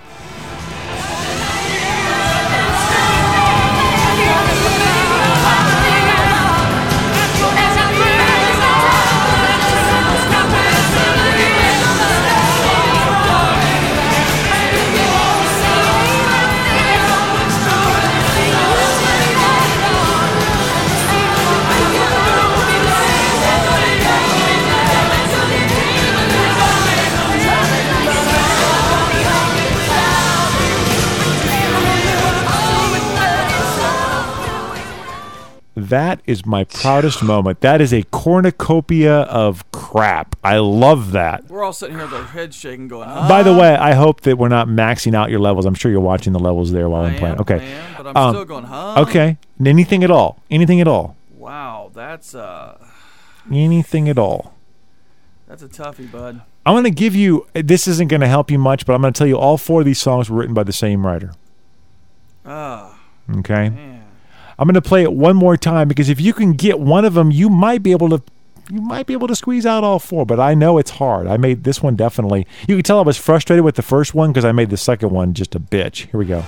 Thank you. That is my proudest moment. That is a cornucopia of crap. I love that. We're all sitting here with our heads shaking going, huh? By the way, I hope that we're not maxing out your levels. I'm sure you're watching the levels there while I I'm playing. am, Okay. I am, but I'm Um, still going, huh? Okay. Anything at all. Anything at all. Wow, that's uh, Anything at all. that's a toughie, bud. I'm going to give you, this isn't going to help you much, but I'm going to tell you all four of these songs were written by the same writer. Ah, Okay? I'm going to play it one more time because if you can get one of them, you might be able to you might be able to squeeze out all four, but I know it's hard. I made this one definitely. You can tell I was frustrated with the first one because I made the second one just a bitch. Here we go.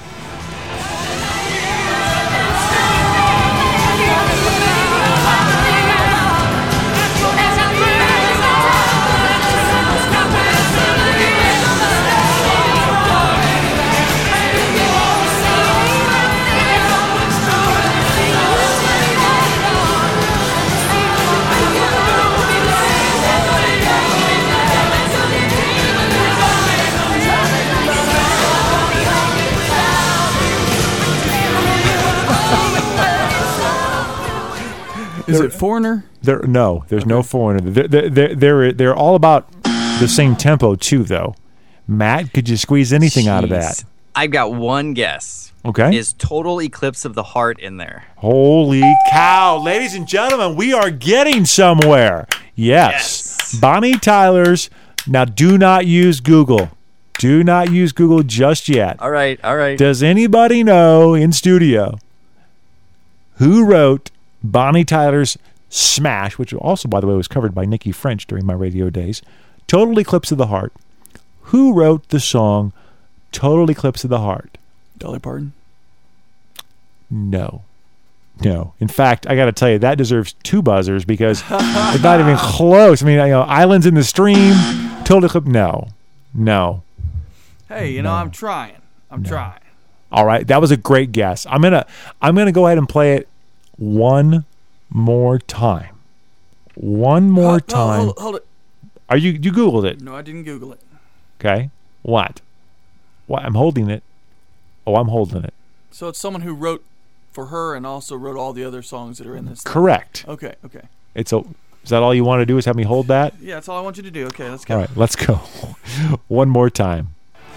Is it Foreigner? There, no, there's no Foreigner. They're, they're, they're, they're, they're all about the same tempo, too, though. Matt, could you squeeze anything out of that? I've got one guess. Okay. Is Total Eclipse of the Heart in there? Holy cow. Ladies and gentlemen, we are getting somewhere. Yes. yes. Bonnie Tyler's. Now, do not use Google. Do not use Google just yet. All right, all right. Does anybody know in studio who wrote Bonnie Tyler's smash, which also, by the way, was covered by Nikki French during my radio days, Total Eclipse of the Heart? Who wrote the song Total Eclipse of the Heart? Dolly Parton? No. No. In fact, I got to tell you, that deserves two buzzers because it's not even close. I mean, you know, Islands in the Stream, Total Eclipse, no. No. Hey, you know, I'm trying. I'm no. trying. All right, that was a great guess. I'm going to I'm going to go ahead and play it one more time. One more hold, time. Hold, hold it. Are you you Googled it? No, I didn't Google it. Okay. What? What? I'm holding it. Oh, I'm holding it. So it's someone who wrote for her and also wrote all the other songs that are in this thing. Correct. Okay, okay. It's a Is that all you want to do is have me hold that? Yeah, that's all I want you to do. Okay, let's go. All right, let's go. One more time.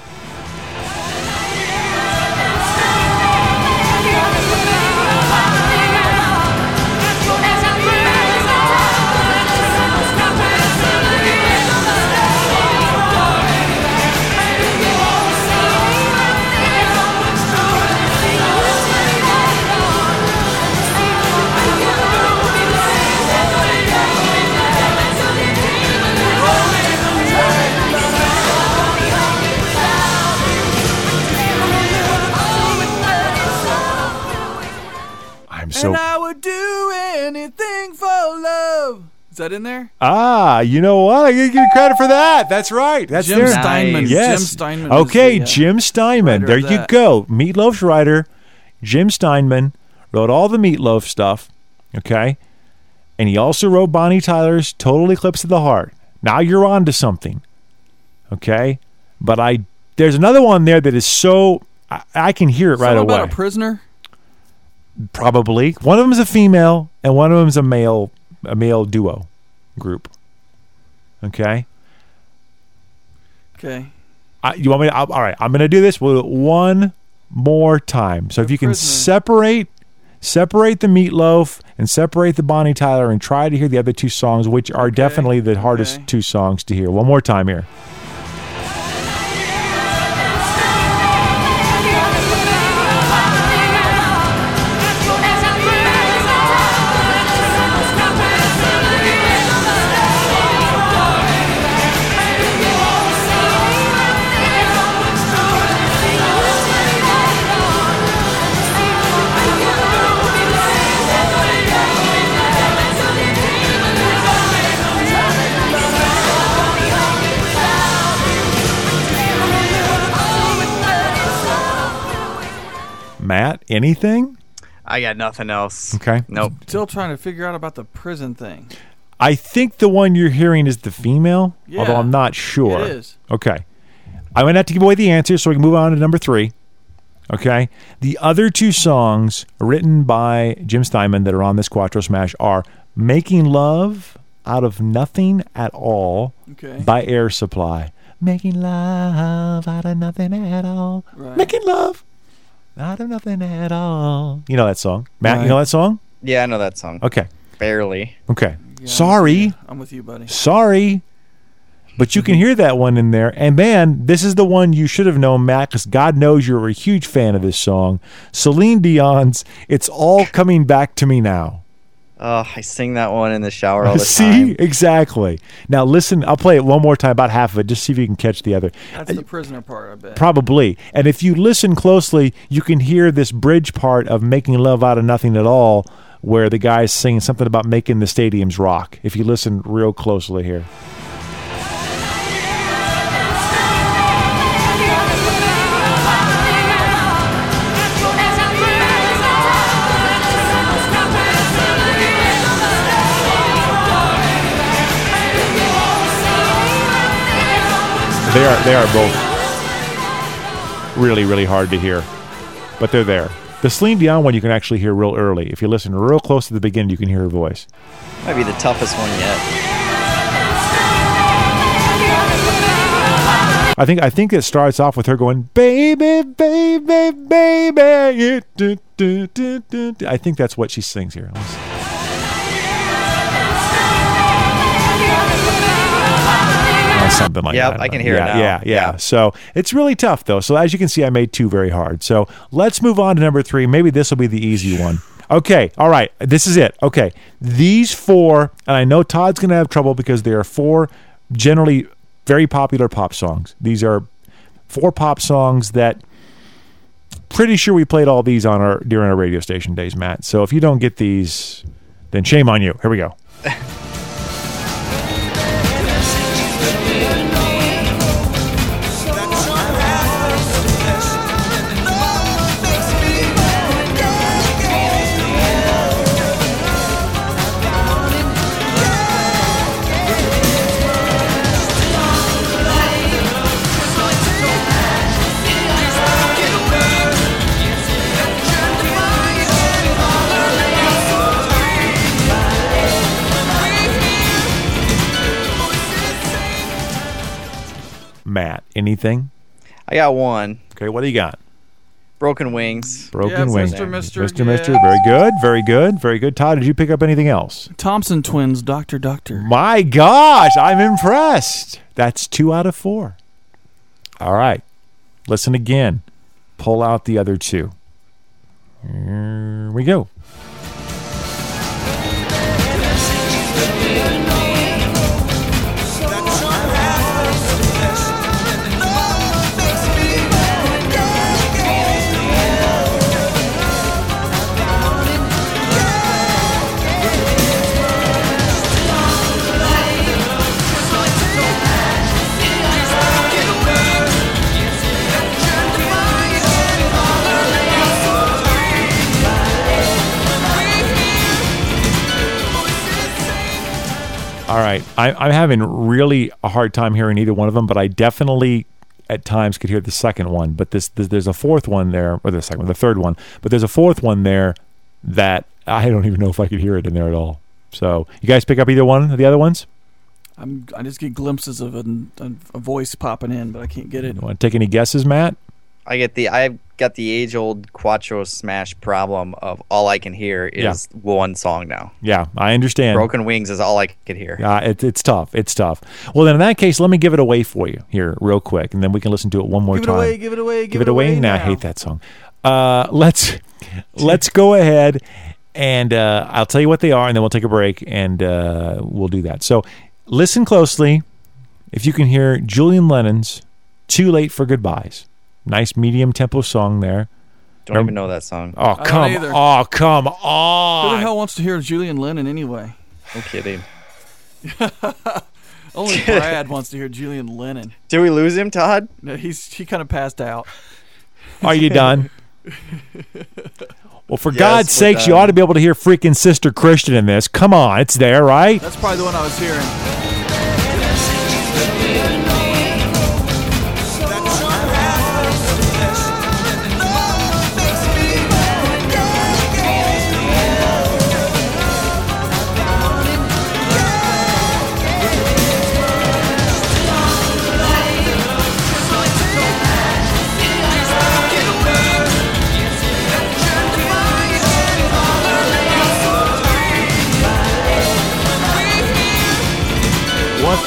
So, and I would do anything for love. Is that in there? Ah, you know what? I give you credit for that. That's right. That's Jim there. Steinman. Yes. Jim Steinman. Okay, the, uh, Jim Steinman. There you that. go. Meatloaf's writer. Jim Steinman wrote all the Meatloaf stuff. Okay, and he also wrote Bonnie Tyler's "Total Eclipse of the Heart." Now you're on to something. Okay, but I there's another one there that is so I, I can hear it right Something away. About a prisoner. Probably. One of them is a female, and one of them is a male, a male duo group. Okay. Okay. I, you want me to? I'll, all right. I'm going to do this. We'll do it one more time. So The if you can prisoner. separate, separate the Meatloaf and separate the Bonnie Tyler, and try to hear the other two songs, which are Okay. definitely the hardest Okay. two songs to hear. One more time here. Matt, anything? I got nothing else. Okay. Nope. Still trying to figure out about the prison thing. I think the one you're hearing is the female, Yeah, although I'm not sure. it is. Okay. I'm going to have to give away the answer so we can move on to number three. Okay? The other two songs written by Jim Steinman that are on this Quattro Smash are Making Love Out of Nothing at All Okay. by Air Supply. Making love out of nothing at all. Right. Making love out of nothing at all. You know that song. Matt, Right. you know that song? Yeah, I know that song. Okay. Barely. Okay. Yeah, Sorry. I'm with you, buddy. Sorry. But you can hear that one in there. And man, this is the one you should have known, Matt, because God knows you're a huge fan of this song. Celine Dion's It's All Coming Back to Me Now. Oh, I sing that one in the shower all the See? time. Exactly. Now listen, I'll play it one more time, about half of it, just see if you can catch the other. That's the prisoner part, I bet. Probably. And if you listen closely, you can hear this bridge part of Making Love Out of Nothing at All, where the guy's singing something about making the stadiums rock, if you listen real closely here. They are they are both really, really hard to hear, but they're there. The Celine Dion one you can actually hear real early. If you listen real close to the beginning, you can hear her voice. Might be the toughest one yet. I think I think it starts off with her going, baby, baby, baby. Do, do, do, do, do. I think that's what she sings here. Let's see. Something like Yep, that. I can hear yeah, it now. Yeah, yeah, Yeah. So it's really tough, though. So as you can see, I made two very hard. So let's move on to number three. Maybe this will be the easy one. Okay, all right. This is it. Okay, these four, and I know Todd's going to have trouble because they are four generally very popular pop songs. These are four pop songs that pretty sure we played all these on our during our radio station days, Matt. So if you don't get these, then shame on you. Here we go. Matt, anything? I got one. Okay, what do you got? Broken Wings. Broken Yes, Wings. Mister Mister, Mister yeah. Mister. Very good. Very good. Very good. Todd, did you pick up anything else? Thompson Twins, Doctor Doctor. My gosh, I'm impressed. That's two out of four. All right. Listen again. Pull out the other two. Here we go. All right. I, I'm having really a hard time hearing either one of them, but I definitely at times could hear the second one. But this, this there's a fourth one there, or the second one, the third one. But there's a fourth one there that I don't even know if I could hear it in there at all. So you guys pick up either one of the other ones? I'm, I just get glimpses of a, a voice popping in, but I can't get it. You want to take any guesses, Matt? I get the I've got the age old Quattro Smash problem of all I can hear is Yeah. one song now. Yeah, I understand. Broken Wings is all I could hear. Yeah, it, it's tough. It's tough. Well, then in that case, let me give it away for you here real quick, and then we can listen to it one more Give it time. away, give it away, Give, give it it away. away Nah, I now. hate that song. Uh, let's let's go ahead and uh, I'll tell you what they are, and then we'll take a break, and uh, we'll do that. So listen closely. If you can hear Julian Lennon's "Too Late for Goodbyes," nice medium tempo song there. Don't even know that song. Oh I don't come! either. Oh come Who on! the hell wants to hear Julian Lennon anyway? No kidding. Only Brad wants to hear Julian Lennon. Did we lose him, Todd? No, he's he kind of passed out. Are you done? Well, for Yes, God's we're sakes, you done. ought to be able to hear freaking Sister Christian in this. Come on, it's there, right? That's probably the one I was hearing.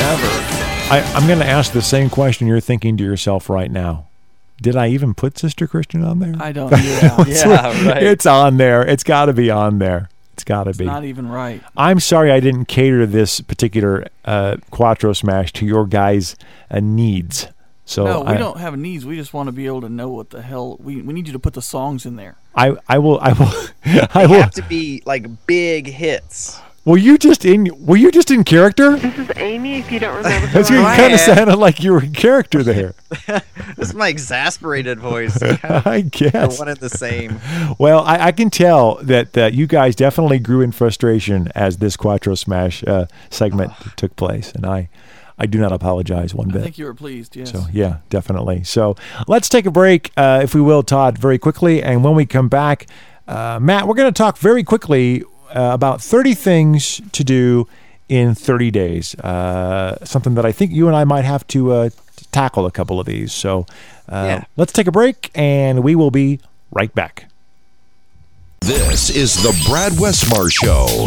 ever. I, I'm going to ask the same question you're thinking to yourself right now. Did I even put Sister Christian on there? I don't. Yeah, yeah right. It's on there. It's got to be on there. It's got to be. Not even right. I'm sorry I didn't cater this particular uh, Quattro Smash to your guys' uh, needs. So no, we I, don't have needs. We just want to be able to know what the hell we we need you to put the songs in there. I I will I will I They will. have to be like big hits. Were you just in? Were you just in character? This is Amy. If you don't remember, That's who you I kind of am. sounded like you were in character there. This is my exasperated voice. I guess. They're one and the same. Well, I, I can tell that uh, you guys definitely grew in frustration as this Quattro Smash uh, segment took place, and I, I do not apologize one I bit. think you were pleased. Yes. So yeah, definitely. So let's take a break, uh, if we will, Todd, very quickly, and when we come back, uh, Matt, we're going to talk very quickly uh, about thirty things to do in thirty days. Uh, something that I think you and I might have to uh, tackle a couple of these. So uh, Yeah. let's take a break, and we will be right back. This is the Brad Westmar Show.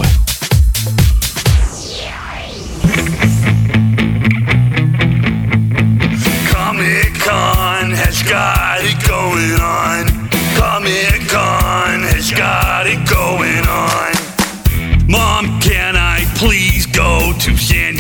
Comic-Con has got it going on. Comic-Con has got it going on. Mom, can I please go to San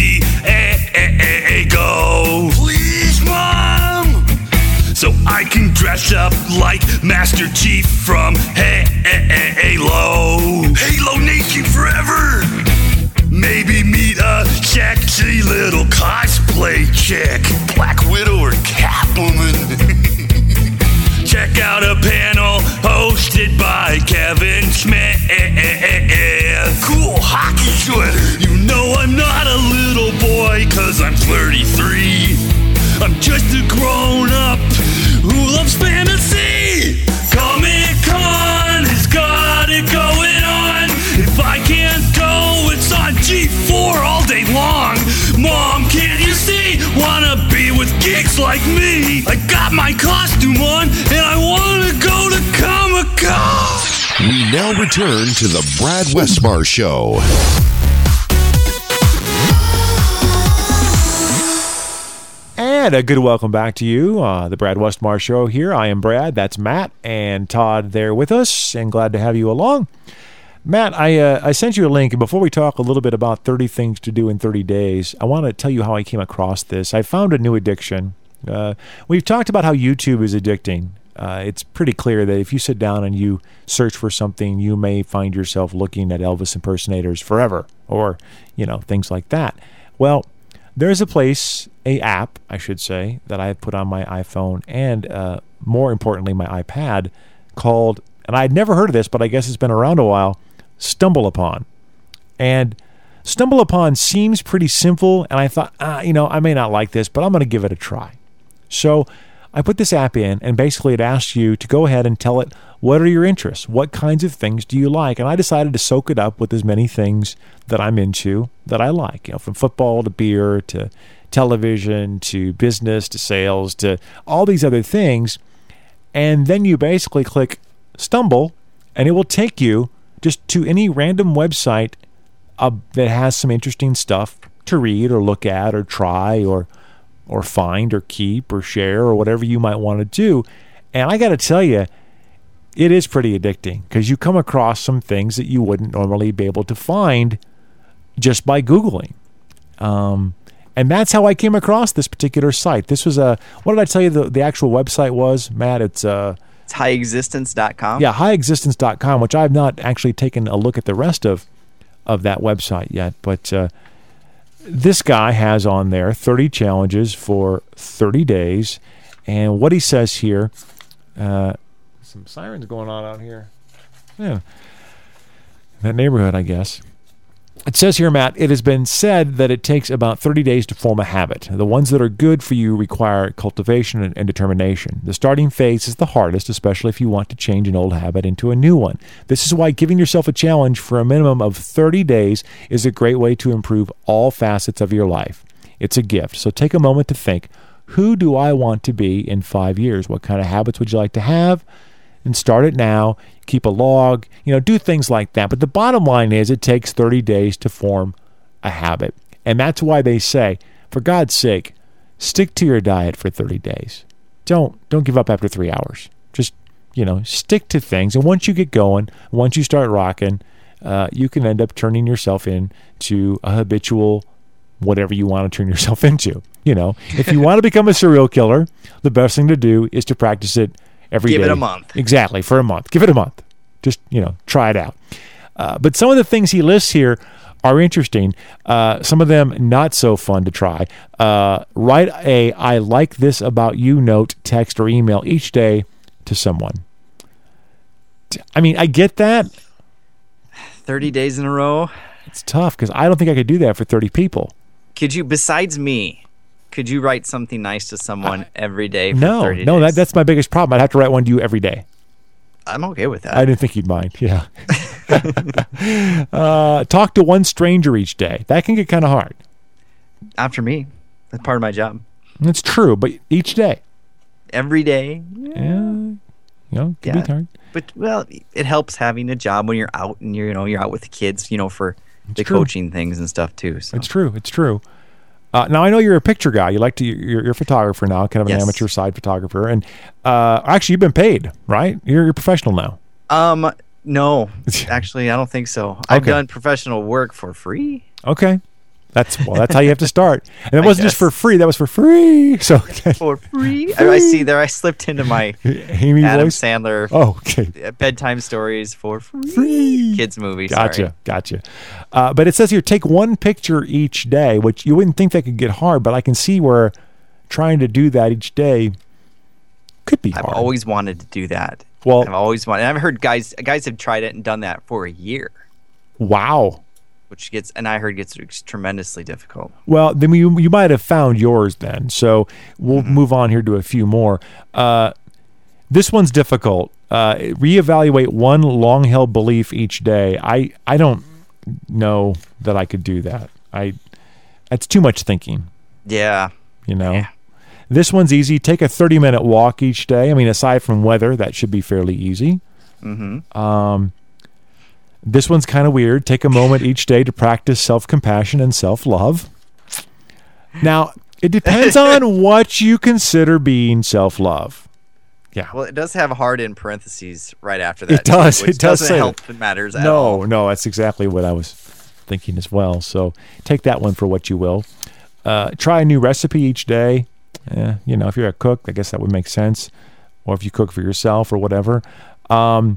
Diego? Please, Mom! So I can dress up like Master Chief from Halo. Halo Nation forever! Maybe meet a sexy little cosplay chick. Black Widow or Catwoman. Check out a panel hosted by Kevin Smith. Cool hockey sweater. You know I'm not a little boy, cause I'm thirty-three. I'm just a grown up who loves fantasy. Comic-Con has got it going on. If I can't go, it's on G four all day long. Mom, can't you see? Wanna be with geeks like me. I got my costume on and I wanna go to Comic-Con. We now return to the Brad Westmar Show. And a good welcome back to you, uh, the Brad Westmar Show here. I am Brad, that's Matt, and Todd there with us, and glad to have you along. Matt, I uh, I sent you a link, and before we talk a little bit about thirty things to do in thirty days, I want to tell you how I came across this. I found a new addiction. Uh, we've talked about how YouTube is addicting. Uh, it's pretty clear that if you sit down and you search for something, you may find yourself looking at Elvis impersonators forever, or, you know, things like that. Well, there's a place, a app, I should say, that I put on my iPhone and, uh, more importantly, my iPad, called, and I had never heard of this, but I guess it's been around a while, StumbleUpon. And StumbleUpon seems pretty simple, and I thought, ah, you know, I may not like this, but I'm going to give it a try. So I put this app in, and basically it asks you to go ahead and tell it, what are your interests? What kinds of things do you like? And I decided to soak it up with as many things that I'm into that I like, you know, from football to beer to television to business to sales to all these other things. And then you basically click Stumble, and it will take you just to any random website uh, that has some interesting stuff to read or look at or try or or find or keep or share or whatever you might want to do. And I got to tell you, it is pretty addicting because you come across some things that you wouldn't normally be able to find just by Googling. Um, and that's how I came across this particular site. This was a, what did I tell you the, the actual website was, Matt? It's uh, It's high existence dot com. yeah, high existence dot com, which I've not actually taken a look at the rest of, of that website yet. But uh, this guy has on there thirty challenges for thirty days. And what he says here, uh, some sirens going on out here. Yeah. That neighborhood, I guess. It says here, Matt, it has been said that it takes about thirty days to form a habit. The ones that are good for you require cultivation and, and determination. The starting phase is the hardest, especially if you want to change an old habit into a new one. This is why giving yourself a challenge for a minimum of thirty days is a great way to improve all facets of your life. It's a gift. So take a moment to think, who do I want to be in five years? What kind of habits would you like to have? And start it now. Keep a log, you know, do things like that. But the bottom line is it takes thirty days to form a habit. And that's why they say for God's sake, stick to your diet for thirty days. Don't don't give up after three hours. Just, you know, stick to things. And once you get going, once you start rocking, uh, you can end up turning yourself into a habitual whatever you want to turn yourself into. You know, if you want to become a serial killer, the best thing to do is to practice it every day. Give it a month. Exactly, for a month. Give it a month. Just, you know, try it out. Uh, but some of the things he lists here are interesting. Uh, some of them not so fun to try. Uh, write a I like this about you note, text, or email each day to someone. I mean, I get that. thirty days in a row. It's tough because I don't think I could do that for thirty people. Could you, besides me, could you write something nice to someone uh, every day for no, thirty days? No, that, that's my biggest problem. I'd have to write one to you every day. I'm okay with that. I didn't think you'd mind. Yeah. uh, talk to one stranger each day. That can get kind of hard. After me. That's part of my job. That's true, but each day. Every day. Yeah. You know, it can yeah. be hard. But, well, it helps having a job when you're out and you're, you know, you're out with the kids, you know, for it's the true. coaching things and stuff too. So. It's true. It's true. Uh, now I know you're a picture guy. You like to. You're, you're a photographer now, kind of an yes. amateur side photographer, and uh, actually you've been paid, right? You're, you're a professional now. Um, no, actually I don't think so. Okay. I've done professional work for free. Okay, that's well. That's how you have to start. And it wasn't just for free. That was for free. So for free. free. I, I see there. I slipped into my Amy Adam voice? Sandler. Oh, okay. Bedtime stories for free. Free kids movie. Gotcha, sorry. gotcha. Uh, but it says here, take one picture each day, which you wouldn't think that could get hard, but I can see where trying to do that each day could be hard. I've always wanted to do that. Well, I've always wanted. And I've heard guys guys have tried it and done that for a year. Wow. Which gets, and I heard gets tremendously difficult. Well, then you you might have found yours then. So we'll mm-hmm. move on here to a few more. Uh, this one's difficult. Uh, reevaluate one long-held belief each day. I, I don't know that I could do that. I that's too much thinking. Yeah. You know. Yeah. This one's easy. Take a thirty-minute walk each day. I mean, aside from weather, that should be fairly easy. Mm-hmm. Um, this one's kind of weird. Take a moment each day to practice self-compassion and self-love. Now, it depends on what you consider being self-love. Yeah. Well, it does have hard in parentheses right after that. It does. Too, which it does doesn't say help that. If it matters at no, all. No, no, that's exactly what I was thinking as well. So take that one for what you will. Uh, try a new recipe each day. Eh, you know, if you're a cook, I guess that would make sense. Or if you cook for yourself or whatever. Um,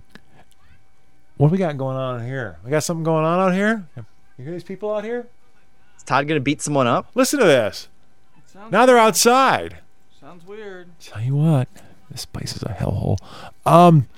what we got going on here? We got something going on out here? You hear these people out here? Is Todd going to beat someone up? Listen to this. Now they're outside. Sounds weird. Tell you what, this place is a hellhole. Um,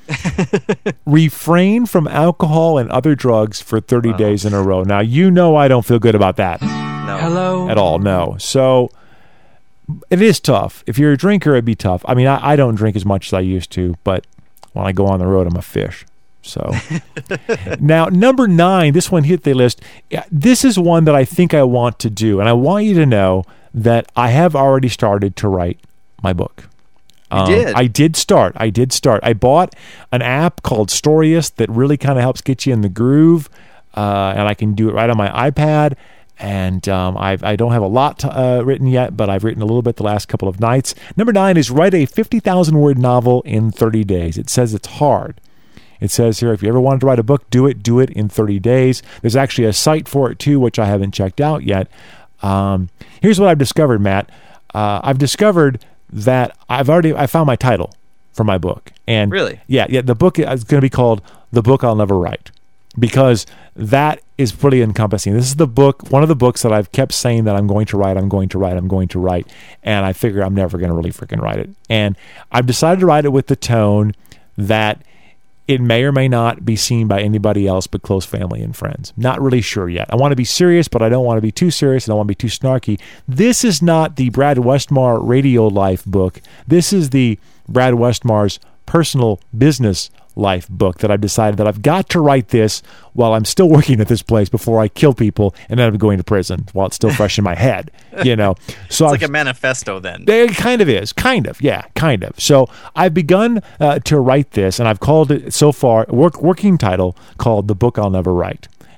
refrain from alcohol and other drugs for thirty wow. days in a row. Now, you know I don't feel good about that. No. Hello? At all, no. So it is tough. If you're a drinker, it'd be tough. I mean, I, I don't drink as much as I used to, but when I go on the road, I'm a fish. So now, number nine, this one hit the list. This is one that I think I want to do, and I want you to know that I have already started to write my book. You um, did? I did start. I did start. I bought an app called Storyist that really kind of helps get you in the groove, uh, and I can do it right on my iPad. And um, I've, I don't have a lot to, uh, written yet, but I've written a little bit the last couple of nights. Number nine is write a fifty thousand word novel in thirty days. It says it's hard. It says here, if you ever wanted to write a book, do it. Do it in thirty days. There's actually a site for it, too, which I haven't checked out yet. Um, here's what I've discovered, Matt. Uh, I've discovered that I've already I found my title for my book. And really? Yeah, yeah. The book is going to be called The Book I'll Never Write, because that is pretty encompassing. This is the book, one of the books that I've kept saying that I'm going to write, I'm going to write, I'm going to write, and I figure I'm never going to really freaking write it. And I've decided to write it with the tone that it may or may not be seen by anybody else but close family and friends. Not really sure yet. I want to be serious, but I don't want to be too serious. I don't want to be too snarky. This is not the Brad Westmar Radio Life book. This is the Brad Westmar's personal business life book that I've decided that I've got to write this while I'm still working at this place before I kill people and end up going to prison while it's still fresh in my head, you know. So it's I've, like a manifesto then. It kind of is. Kind of. Yeah, kind of. So I've begun uh, to write this, and I've called it so far, work, working title called The Book I'll Never Write.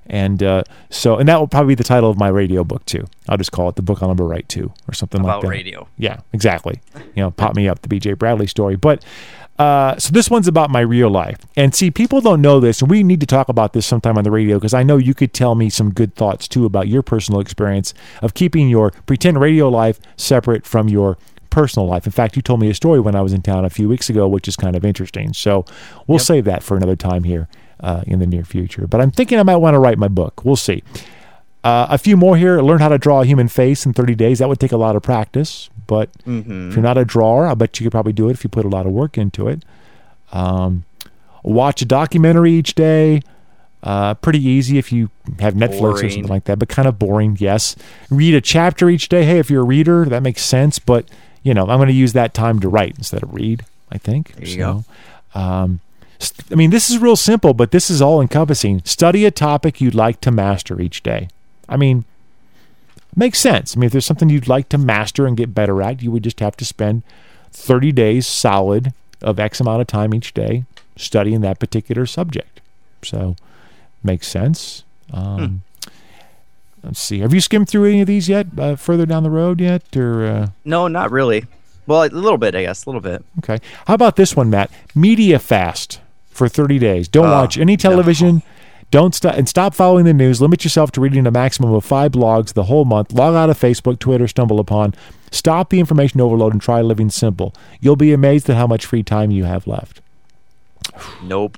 And uh, so, and that will probably be the title of my radio book too. I'll just call it The Book I'll Never Write To, or something like About that. radio. Yeah, exactly. You know, pop me up, the B J Bradley story. But uh, so this one's about my real life. And see, people don't know this, and we need to talk about this sometime on the radio, because I know you could tell me some good thoughts too about your personal experience of keeping your pretend radio life separate from your personal life. In fact, you told me a story when I was in town a few weeks ago, which is kind of interesting. So we'll Yep. save that for another time here uh, in the near future. But I'm thinking I might want to write my book. We'll see. Uh, a few more here. Learn how to draw a human face in thirty days. That would take a lot of practice. But Mhm. if you're not a drawer, I bet you could probably do it if you put a lot of work into it. Um, watch a documentary each day. Uh, pretty easy if you have Netflix or Boring. something like that, but kind of boring, yes. Read a chapter each day. Hey, if you're a reader, that makes sense. But, you know, I'm going to use that time to write instead of read, I think. There you so, go. Um, st- I mean, this is real simple, but this is all encompassing. Study a topic you'd like to master each day. I mean, makes sense. I mean, if there's something you'd like to master and get better at, you would just have to spend thirty days solid of X amount of time each day studying that particular subject. So, makes sense. Um, hmm. Let's see. Have you skimmed through any of these yet? Uh, further down the road yet, or uh... No, not really. Well, a little bit, I guess. A little bit. Okay. How about this one, Matt? Media fast for thirty days. Don't Oh, watch any television. Don't stop and stop following the news. Limit yourself to reading a maximum of five blogs the whole month. Log out of Facebook, Twitter, StumbleUpon. Stop the information overload and try living simple. You'll be amazed at how much free time you have left. Nope.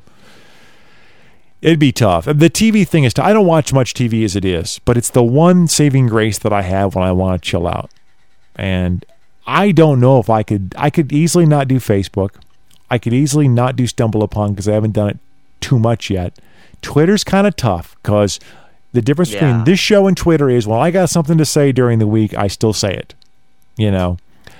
It'd be tough. The T V thing is tough. I don't watch much T V as it is, but it's the one saving grace that I have when I want to chill out. And I don't know if I could. I could easily not do Facebook. I could easily not do StumbleUpon because I haven't done it too much yet. Twitter's kind of tough because the difference Yeah. between this show and Twitter is when I got something to say during the week, I still say it. You know,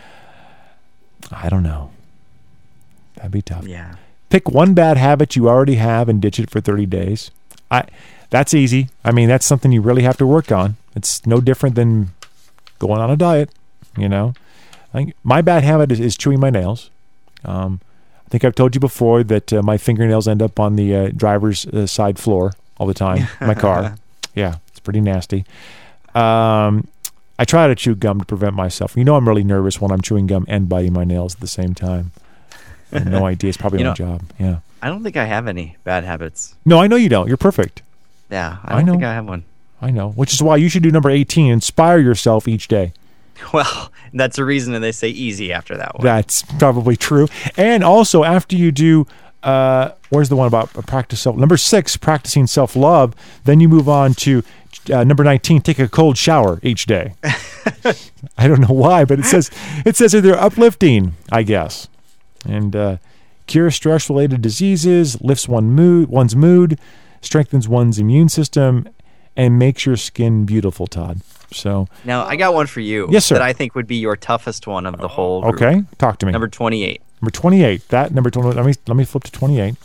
I don't know. That'd be tough. Yeah. Pick one bad habit you already have and ditch it for thirty days. I that's easy. I mean, that's something you really have to work on. It's no different than going on a diet, you know. I think my bad habit is, is chewing my nails. Um, I think I've told you before that uh, my fingernails end up on the uh, driver's uh, side floor all the time in my car. Yeah, it's pretty nasty. Um, I try to chew gum to prevent myself. You know, I'm really nervous when I'm chewing gum and biting my nails at the same time. I have no idea. It's probably You my know, job. Yeah. I don't think I have any bad habits. No, I know you don't. You're perfect. Yeah, I I don't know. think I have one. I know. Which is why you should do number eighteen. Inspire yourself each day. Well, that's the reason that they say easy after that one. That's probably true. And also, after you do, uh, where's the one about practice self? Number six, practicing self-love. Then you move on to uh, number nineteen, take a cold shower each day. I don't know why, but it says it says that they're uplifting, I guess. And uh, cure stress-related diseases, lifts one mood, one's mood, strengthens one's immune system, and makes your skin beautiful, Todd. So Now, I got one for you. Yes, sir. That I think would be your toughest one of the whole group. okay, talk to me. Number twenty-eight. Number twenty-eight. That number twenty. Let me let me flip to twenty-eight.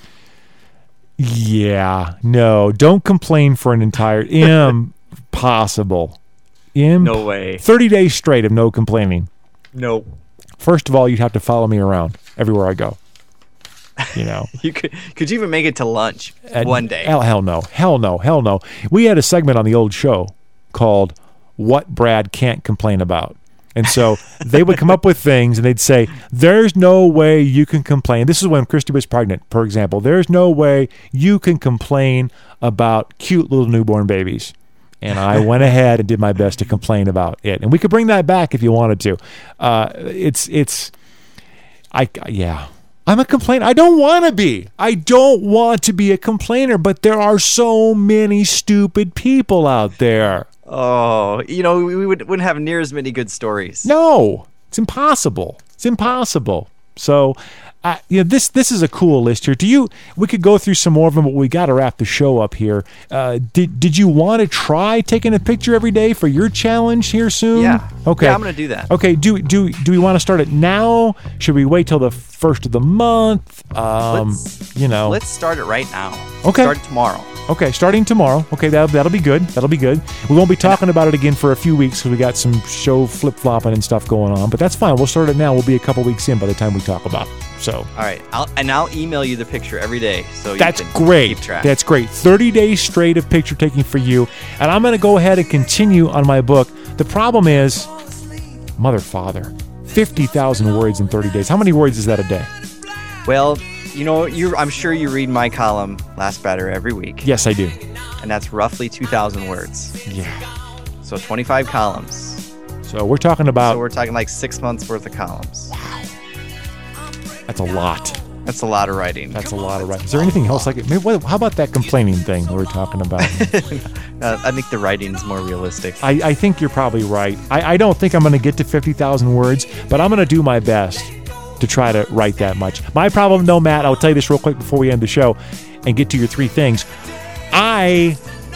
Yeah, no, don't complain for an entire impossible. Im- No way. thirty days straight of no complaining. Nope. First of all, you'd have to follow me around everywhere I go. You know. You could could you even make it to lunch And one day? Hell, hell no. Hell no. Hell no. We had a segment on the old show called What Brad Can't Complain About. And so they would come up with things and they'd say, there's no way you can complain. This is when Christy was pregnant, for example. There's no way you can complain about cute little newborn babies. And I went ahead and did my best to complain about it. And we could bring that back if you wanted to. Uh, it's, it's, I, yeah. I'm a complainer. I don't want to be. I don't want to be a complainer, but there are so many stupid people out there. Oh, you know, we would, wouldn't have near as many good stories. No, it's impossible. It's impossible. So, uh, you know, this this is a cool list here. Do you? We could go through some more of them, but we got to wrap the show up here. Uh, did Did you want to try taking a picture every day for your challenge here soon? Yeah. Okay. Yeah, I'm gonna do that. Okay. Do do do we want to start it now? Should we wait till the first of the month? Um, Let's- you know. Let's start it right now. Okay. Start tomorrow. Okay, starting tomorrow. Okay, that'll, that'll be good. That'll be good. We won't be talking about it again for a few weeks because we got some show flip-flopping and stuff going on, but that's fine. We'll start it now. We'll be a couple weeks in by the time we talk about it. So All right, I'll, and I'll email you the picture every day, so that's you can great. keep track. That's great. thirty days straight of picture taking for you, and I'm going to go ahead and continue on my book. The problem is, mother, father, fifty thousand words in thirty days. How many words is that a day? Well, you know, you I'm sure you read my column, Last Batter, every week. Yes, I do. And that's roughly two thousand words. Yeah. So twenty-five columns. So we're talking about. So we're talking like six months worth of columns. Wow. That's a lot. That's a lot of writing. That's a lot of writing. Is there anything else like it? Maybe, what, how about that complaining thing we were talking about? uh, I think the writing is more realistic. I, I think you're probably right. I, I don't think I'm going to get to fifty thousand words, but I'm going to do my best to try to write that much. My problem, though, Matt, I'll tell you this real quick before we end the show and get to your three things. I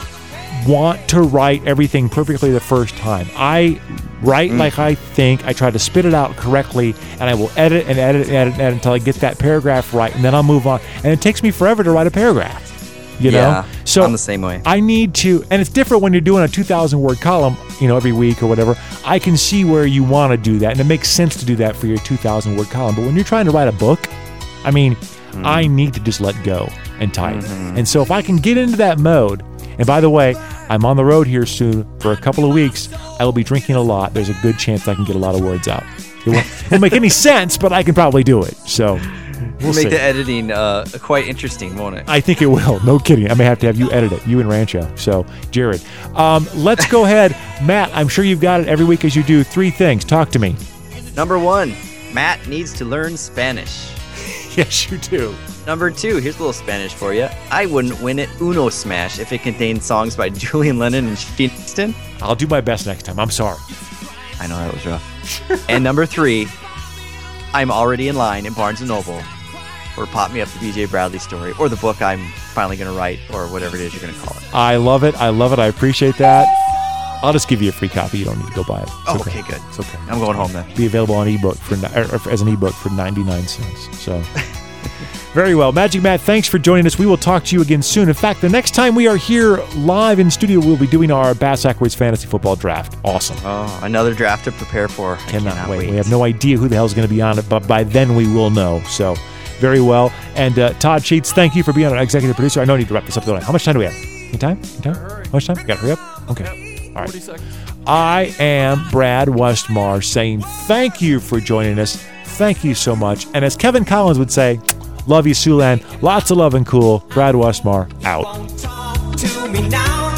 want to write everything perfectly the first time. I write mm. like I think. I try to spit it out correctly, and I will edit and edit and edit, and edit until I get that paragraph right, and then I'll move on. And it takes me forever to write a paragraph. You know? Yeah, so I'm the same way. I need to, and it's different when you're doing a two thousand word column, you know, every week or whatever. I can see where you want to do that, and it makes sense to do that for your two thousand word column. But when you're trying to write a book, I mean, mm. I need to just let go and type. Mm-hmm. And so if I can get into that mode, and by the way, I'm on the road here soon for a couple of weeks. I will be drinking a lot. There's a good chance I can get a lot of words out. It won't, it won't make any sense, but I can probably do it. So we'll make see. the editing uh, quite interesting, won't it? I think it will. No kidding. I may have to have you edit it, you and Rancho. So, Jared, um, let's go ahead. Matt, I'm sure you've got it every week as you do. Three things. Talk to me. Number one, Matt needs to learn Spanish. Yes, you do. Number two, here's a little Spanish for you. I wouldn't win it Uno Smash if it contained songs by Julian Lennon and Sean Kingston. I'll do my best next time. I'm sorry. I know that was rough. And number three, I'm already in line in Barnes and Noble for Pop Me Up the B J Bradley story, or the book I'm finally going to write, or whatever it is you're going to call it. I love it. I love it. I appreciate that. I'll just give you a free copy. You don't need to go buy it. It's oh, okay. okay, good. It's okay. I'm going home then. Be available on ebook for or, or as an ebook for ninety-nine cents. So. Very well. Magic Matt, thanks for joining us. We will talk to you again soon. In fact, the next time we are here live in studio, we'll be doing our Bass Ackwards Fantasy Football Draft. Awesome. Oh, another draft to prepare for. I cannot, cannot wait. wait. We have no idea who the hell is going to be on it, but by then we will know. So, very well. And uh, Todd Sheets, thank you for being our executive producer. I know I need to wrap this up. How much time do we have? Any time? Any time? How much time? Got to hurry up? Okay. All right. forty seconds. I am Brad Westmar saying thank you for joining us. Thank you so much. And as Kevin Collins would say, love you, Siouxland. Lots of love and cool. Brad Westmar, out. Won't talk to me now.